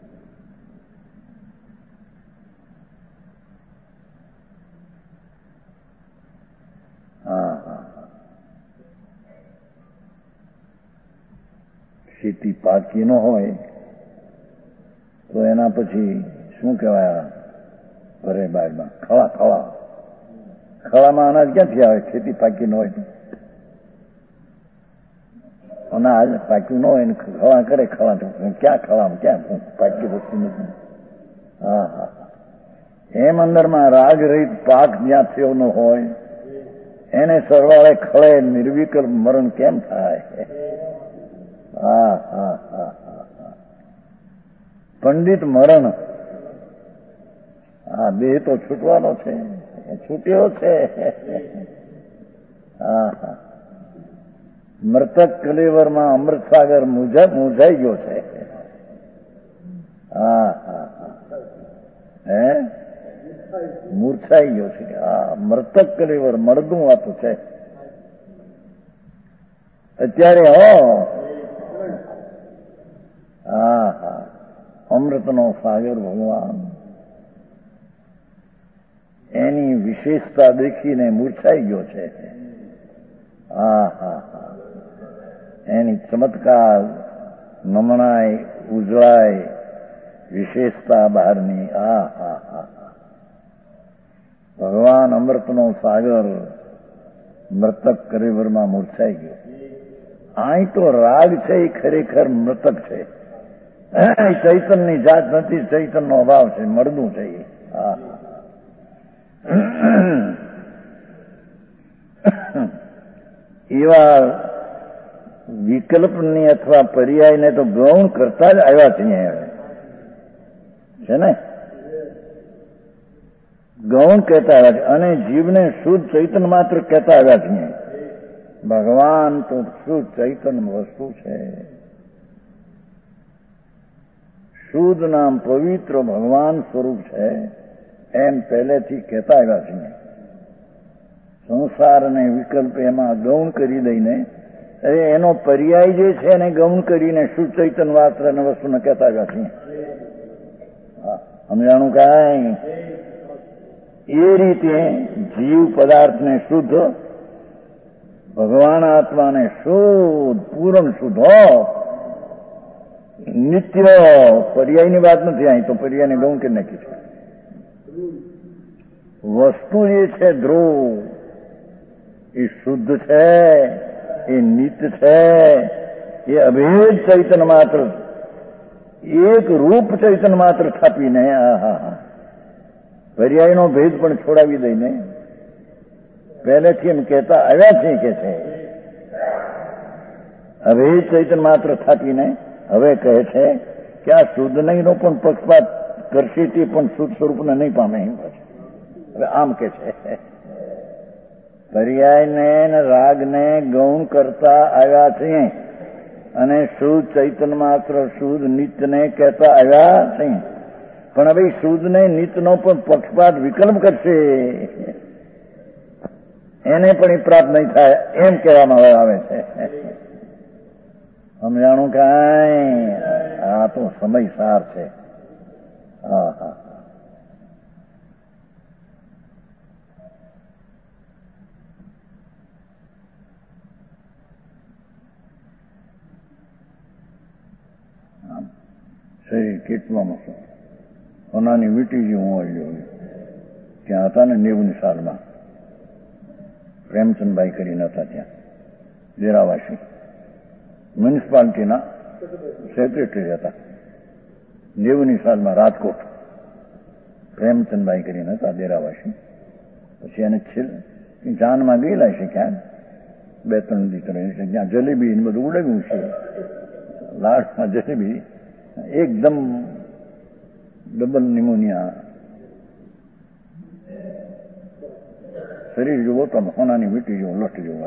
હા હા. ખેતી પાકી ન હોય તો એના પછી શું કહેવાય? ઘરે બાજમાં ખળા ખળામાં અનાજ ક્યાંથી આવે? ખેતી પાકી ન હોય તો અનાજ પાક્યું ન હોય ને ખળા કરે. ખળા તો ક્યાં ખળામાં ક્યાં પાકી વસ્તુ નથી. હા હા. એમ અંદરમાં રાગ રહિત પાક જ્યાં થયો ન હોય એને સરવાળે ખળે નિર્વિકલ્પ મરણ કેમ થાય? હા હા હા હા. પંડિત મરણ. હા, દેહ તો છૂટવાનો છે, છૂટ્યો છે. હા હા. મૃતક કલેવરમાં અમૃતસાગર મૂંઝાઈ ગયો છે. હા હા હા. હે મૂર્છાઈ ગયો છે. આ મૃતક કલેવર મળદું વાતું છે અત્યારે. હા હા. અમૃતનો સાગર ભગવાન એની વિશેષતા દેખીને મૂર્છાઈ ગયો છે. હા હા હા. એની ચમત્કાર, નમણાઈ, ઉજળાઈ, વિશેષતા બહારની. હા હા હા. ભગવાન અમૃતનો સાગર મૃતક કલેવરમાં મૂર્છાઈ ગયો. અહીં તો રાગ છે એ ખરેખર મૃતક છે. ચૈતનની જાત નથી, ચૈતનનો અભાવ છે, મળદું છે. હા. એવા વિકલ્પની અથવા પર્યાયને તો ગૌણ કરતા જ આવ્યા છે ને, ગૌણ કહેતા આવ્યા છે. અને જીવને શુદ્ધ ચૈતન માત્ર કહેતા આવ્યા છીએ. ભગવાન તો શુદ્ધ ચૈતન વસ્તુ છે. શુદ્ધ નામ પવિત્ર ભગવાન સ્વરૂપ છે એમ પહેલેથી કહેતા આવ્યા છીએ. સંસાર અને વિકલ્પ એમાં ગૌણ કરી દઈને એનો પર્યાય જે છે એને ગૌણ કરીને શુદ્ધ ચૈતન માત્ર અને વસ્તુને કહેતા આવ્યા છીએ. સમજાણું કાંઈ? એ રીતે જીવ પદાર્થને શુદ્ધ, ભગવાન આત્માને શુદ્ધ, પૂર્ણ શુદ્ધ નિત્ય. પર્યાયની વાત નથી. અહીં તો પર્યાયને ગૌણ કરી નાખી છે. વસ્તુ જે છે ધ્રુવ એ શુદ્ધ છે, એ નિત્ય છે, એ અભેદ ચૈતન માત્ર, એક રૂપ ચૈતન માત્ર સ્થાપીને પર્યાયનો ભેદ પણ છોડાવી દઈને પહેલેથી એમ કહેતા આવ્યા છે કે છે. અભેદ ચૈતન માત્ર સ્થાપીને હવે કહે છે કે આ શુદ્ધ નહીંનો પણ પક્ષપાત કરશે તે પણ શુદ્ધ સ્વરૂપને નહીં પામે. હવે આમ કે છે, પર્યાયને રાગને ગૌણ કરતા આવ્યા છે અને શુદ્ધ ચૈતન્ય માત્ર શુદ્ધ નિત્યને કહેતા આવ્યા છે. પણ હવે શુદ્ધ ને નિત્યનો પણ પક્ષપાત વિકલ્પ કરશે, એને પણ એ પ્રાપ્ત નહીં થાય એમ કહેવામાં આવે છે. સમજાણું કાંઈ? આ તો સમય સાર છે. હા હા શરીર કેટલામાં છે, સોનાની વીંટી જેવું હોય. ત્યાં હતા ને 90ની સાલમાં પ્રેમચંદભાઈ કરીને હતા, ત્યાં ડેરાવાસી મ્યુનિસિપાલિટીના સેક્રેટરી હતા. 90ની સાલમાં રાજકોટ પ્રેમચંદભાઈ કરીને હતા ડેરાવાસી. પછી એને જાનમાં ગયેલા છે ક્યાંક 2-3 દીકરા, ત્યાં જલેબી ને બધું ઉડાવ્યું છે, લાસ્ટમાં જલેબી એકદમ ડબલ નિમોનિયા, શરીર જેવો તો સોનાની વીંટી જેવો લટ જેવો.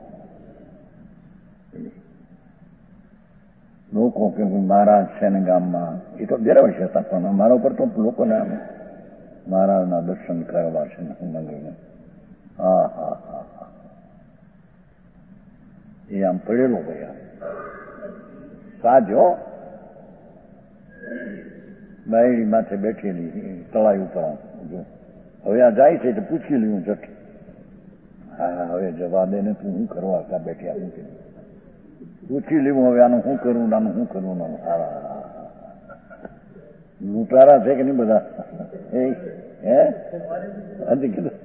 લોકો કે મહારાજ છે ને ગામમાં, એ તો દેરાવાસી હતા, પણ મારા ઉપર તો લોકોને મહારાજના દર્શન કરવા છે ને મંદિરમાં. હા હા હા હા, એ આમ પડેલો ગયા સાજો બાયડી માથે બેઠેલી તળાઈ ઉપર. હવે આ જાય છે તો પૂછી લ્યું જટ, હા હવે જવા દે ને, તું શું કરવા હતા બેઠી મૂકી પૂછી લેવું. હવે આનું શું કરવું, આનું શું કરવું. લૂંટારા છે કે નહીં બધા? હે હજી કીધું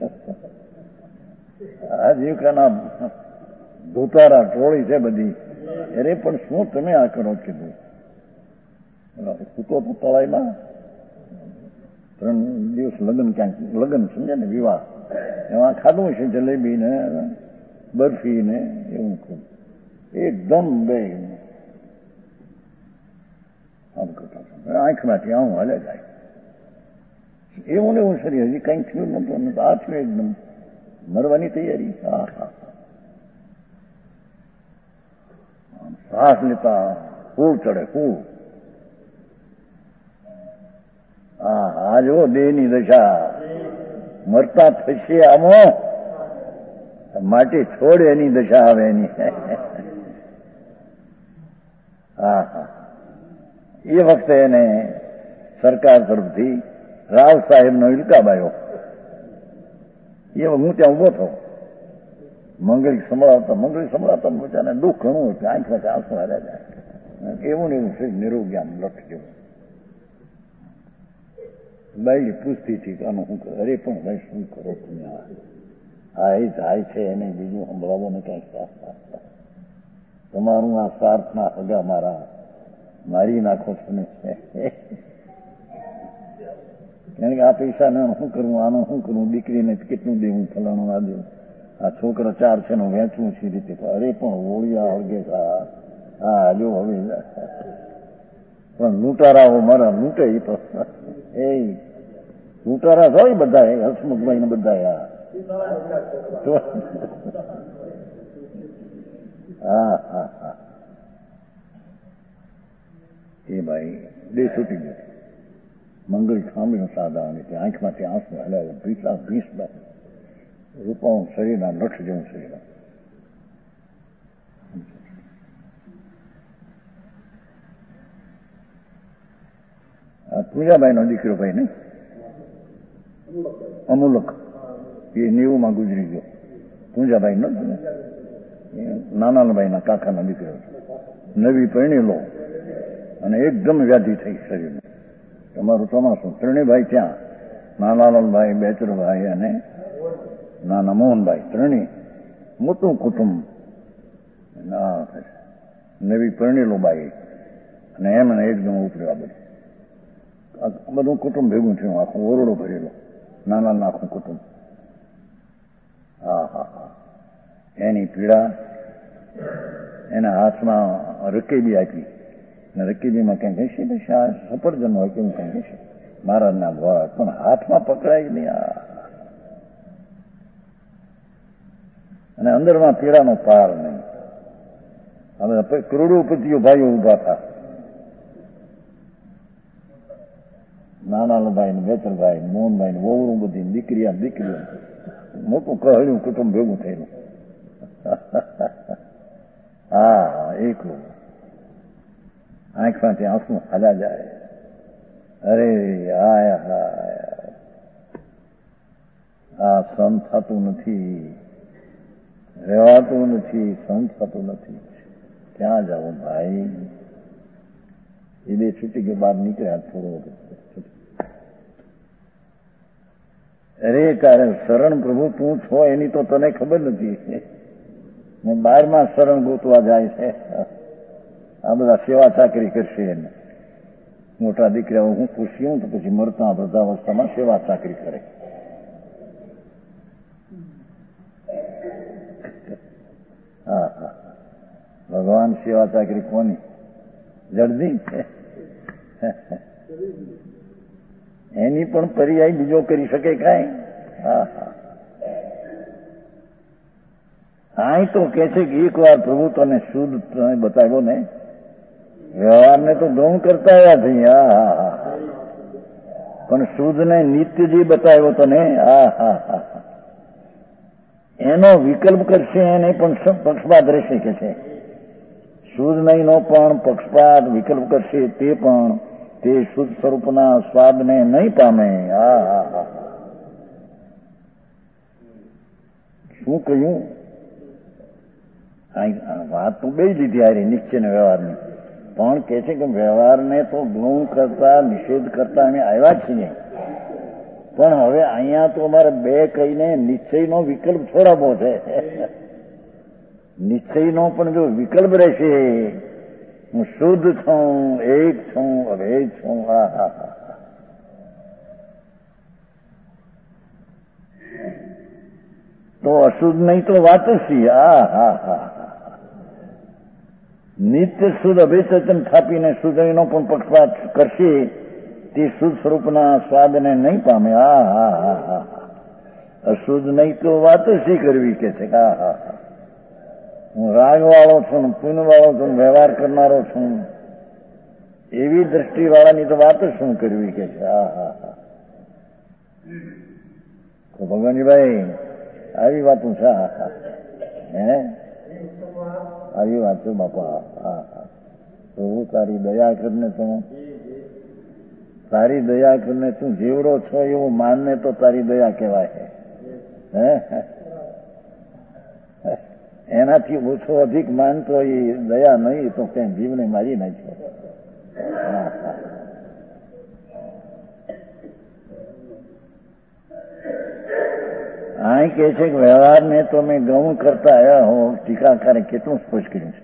આ જીવકાના ધોતારા ટોળી છે બધી. અરે પણ શું તમે આ કરો? કીધું સૂતો તો તળાઈમાં 3 દિવસ લગ્ન, ક્યાંક લગ્ન સમજે ને વિવાહ, એમાં ખાધું છે જલેબી ને બરફી ને એવું ખૂબ એકદમ બે આમ કરતા આંખમાંથી આવું હાલે જાય. એવું ને એવું શરીર હજી કંઈક થયું નતું, આ થયું એકદમ મરવાની તૈયારી. હા હા, શ્વાસ લેતા ખૂબ ચડે ખૂબ. હા હા, જો દેહની દશા, મરતા થશે આમો, માટી છોડે એની દશા આવે એની. હા હા, એ વખતે એને સરકાર તરફથી રાવ સાહેબનો ઇલકાબ આવ્યો. એ હું ત્યાં ઉભો થયો, મંગળી સંભળાવતા બધાને દુઃખ ઘણું હતું, આંખમાંથી આંસુ હાર્યા જાય. એવું ને એવું છે નિરોગી આમ લટ જેવું. બાઈ પૂછતી હતી કે આનું શું કરો? અરે પણ ભાઈ શું કરો તમે? આ એ જાય છે એને બીજું સંભળાવો ને કંઈક. તમારું આ સ્વાર્થના હગા મારી નાખો તમે. કારણ કે આ પૈસા શું કરવું, આનું શું કરવું, દીકરીને કેટલું દેવું, ફલાણું આ દેવું, આ છોકરા 4 છે ને વેચવું છે રીતે. અરે પણ હોળિયા હળગે. હા જો હવે પણ લૂંટારાઓ મારા લૂંટે. એ લૂંટારા હોય બધા, હસમુખભાઈ ને બધા. હા હા હા, એ ભાઈ બે છૂટી ગયો. મંગળી ખાંભીનો સાદા અને ત્યાં આંખમાંથી આંસુ હલાવે, ભીસ રૂપાનું શરીરના લઠ જેવું શરીર. પૂજાભાઈ નો દીકરો ભાઈ ને અમુલક, એ 90માં ગુજરી ગયો. પૂજાભાઈ નો નાનાભાઈ ના કાકાના દીકરો, નવી પરણેલો અને એકદમ વ્યાધિ થઈ શરીરને. તમારું ચોમાસું. ત્રણેયભાઈ ત્યાં, નાનાલાલભાઈ, બેચરભાઈ અને નાના મોહનભાઈ, ત્રણેય મોટું કુટુંબ. નવી પરણેલો બાઈ અને એમને એકદમ ઉપડ્યો. બધું કુટુંબ ભેગું થયું, આખું ઓરડો ભરેલો, નાના આખું કુટુંબ. હા હા હા, એની પીડા. એના હાથમાં રકેબી આપી, રકેબીમાં કંઈક હશે, સફરજન હોય કેવું કંઈક હશે. મહારાજના ભોળા, પણ હાથમાં પકડાય નહીં. અને અંદરમાં પીડાનો પાર નહીં. હવે કરોડોપતિઓ ભાઈઓ ઉભા થા, નાનાભાઈ, બેચરભાઈ, મોહનભાઈ, વહુરું, બધી દીકરીઓ, મોટું કહ્યું કુટુંબ ભેગું થયેલું. હા, એકલું આંખમાંથી આંસુ હાલ્યા જાય. અરે આ સહન થતું નથી, રહેવાતું નથી, સહન થતું નથી. ક્યાં જાવું ભાઈ? એ બે છૂટી ગયો, બહાર નીકળ્યા થોડો. અરે કારણ શરણ પ્રભુ તું છો એની તો તને ખબર નથી ને, બહારમાં શરણ ગોતવા જાય છે. આ બધા સેવા ચાકરી કરશે એને. મોટા દીકરાઓ હું પૂછ્યું તો પછી મરતા વૃદ્ધાવસ્થામાં સેવા ચાકરી કરે. હા હા, ભગવાન સેવા ચાકરી કોની? જડદી એની પણ પર્યાય બીજો કરી શકે કાંઈ? હા હા, અહીં તો કે છે કે એક વાર પ્રભુ તને શુદ્ધ તમે બતાવ્યો ને, વ્યવહારને તો ગૌણ કરતા આવ્યા થઈ. હા હા હા, પણ શુદ્ધ ને નિત્ય જે બતાવ્યો તને, હા હા હા, એનો વિકલ્પ કરશે એને પણ પક્ષપાત રહેશે કે છે. શુદ્ધ નહીં નો પણ પક્ષપાત વિકલ્પ કરશે તે પણ તે શુદ્ધ સ્વરૂપના સ્વાદને નહીં પામે. હા હા હા, શું કહ્યું? વાત તો બે લીધી હારી નિશ્ચય ને વ્યવહારની, પણ કે છે કે વ્યવહારને તો ગૌણ કરતા નિષેધ કરતા અમે આવ્યા છીએ, પણ હવે અહીંયા તો અમારે બે કહીને નિશ્ચયનો વિકલ્પ છોડાવવો છે. નિશ્ચયનો પણ જો વિકલ્પ રહેશે, હું શુદ્ધ છું, એક છું, અભેદ છું. હા હા હા, તો અશુદ્ધ નહીં તો વાત જ છે. હા હા હા, નિત્ય શુદ્ધ અભેચેતન થાપીને શુદ્ધનો પણ પક્ષપાત કરશે તે શુદ્ધ સ્વરૂપના સ્વાદને નહીં પામે. હા હા હા હા, અશુદ્ધ નહીં તો વાત શી કરવી કે છે. હા હા હા, હું રાગ વાળો છું, પુણ્ય વાળો છું, વ્યવહાર કરનારો છું, એવી દ્રષ્ટિ વાળાની તો વાત શું કરવી કે છે. હા હા હા, તો ભગવાનજીભાઈ આવી વાતું છે. હા હા, હે આવી વાત છે બાપા. હા હા, પ્રભુ તારી દયા કરીને તું, તારી દયા કરીને તું જેવડો છો એવું માનને તો તારી દયા કહેવાય. હે એનાથી ઓછો અધિક માનતો એ દયા નહીં, તો ક્યાંય જીવને મારી નાખ્યો. હા હા, અહીં કે છે કે વ્યવહારને તો મેં ગૌણ કરતા આવ્યા હો. ટીકાકારે કેટલું સ્પષ્ટ કર્યું છે,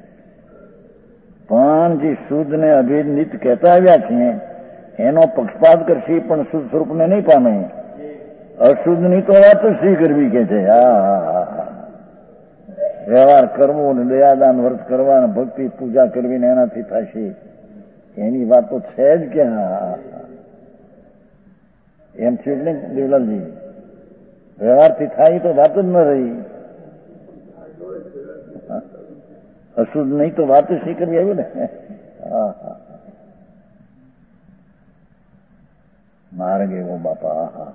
પણ જે શુદ્ધ ને અભેદ નિત્ય કહેતા આવ્યા છે એનો પક્ષપાત કરશે પણ શુદ્ધ સ્વરૂપને નહીં પામે. અશુદ્ધ ની તો વાત જ શી કરવી કે છે. હા હા હા, વ્યવહાર કરવો ને દયાદાન વ્રત કરવા ને ભક્તિ પૂજા કરવી ને એનાથી થશે એની વાત તો છે જ કે. હા, એમ થયું ને દેવલાલજી, વ્યવહારથી થાય તો વાત જ ન રહી. અશુદ્ધ નહીં તો વાત શી કરવી આવ્યું ને. હા હા, માર્ગ એવો બાપા. હા હા,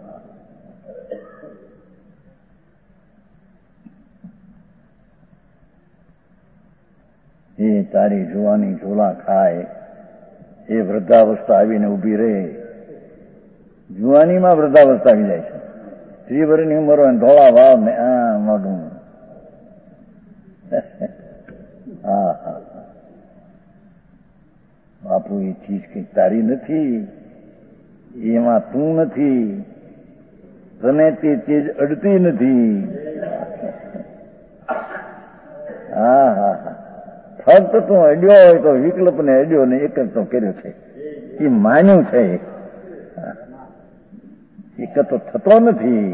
એ તારી જુવાની ઝોલા ખાય એ વૃદ્ધાવસ્થા આવીને ઉભી રહે. જુવાનીમાં વૃદ્ધાવસ્થા આવી જાય છે. 30 વર્ષની ઉંમર હોય ધોળા વાવ ને આ મોઢું. હા હા, બાપુ એ ચીજ કઈ તારી નથી, એમાં તું નથી, તને તે ચીજ અડતી નથી. હા હા હા, ફક્ત તું અડ્યો હોય તો વિકલ્પને અડ્યો ને એક જ તો કર્યો છે, એ માન્યું છે, એક તો થતો નથી.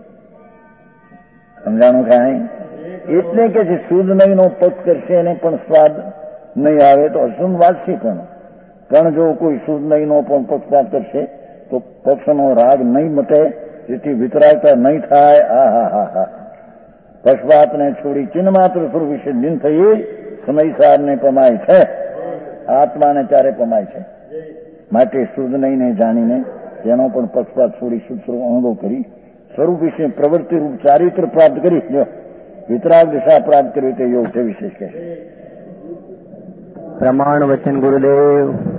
સમજાણું કાંઈ? એટલે કે છે શુદ્ધ નહીં નો પગ કરશે એને પણ સ્વાદ નહીં આવે તો અશુદ્ધ વાગશે. પણ જો કોઈ શુદ્ધ નહીં નો પણ પક્ષપાત કરશે તો પક્ષનો રાગ નહીં મટે, જેથી વિતરાગતા નહીં થાય. આ હા હા હા પક્ષપાતને છોડી ચિન્હ માત્ર સ્વરૂપ વિશે લીન થઈ સમયસારને પમાય છે, આત્માને ચારે પમાય છે. માટે શુદ્ધ નહીંને જાણીને તેનો પણ પક્ષપાત છોડી શુદ્ધ સ્વરૂપ અનુભવ કરી સ્વરૂપ વિશે પ્રવૃત્તિ રૂપ ચારિત્ર પ્રાપ્ત કરી જો વિતરાગ દિશા પ્રાપ્ત કરવી તે યોગ છે વિશેષ કહે છે. પ્રમાણ વચન ગુરુદેવ.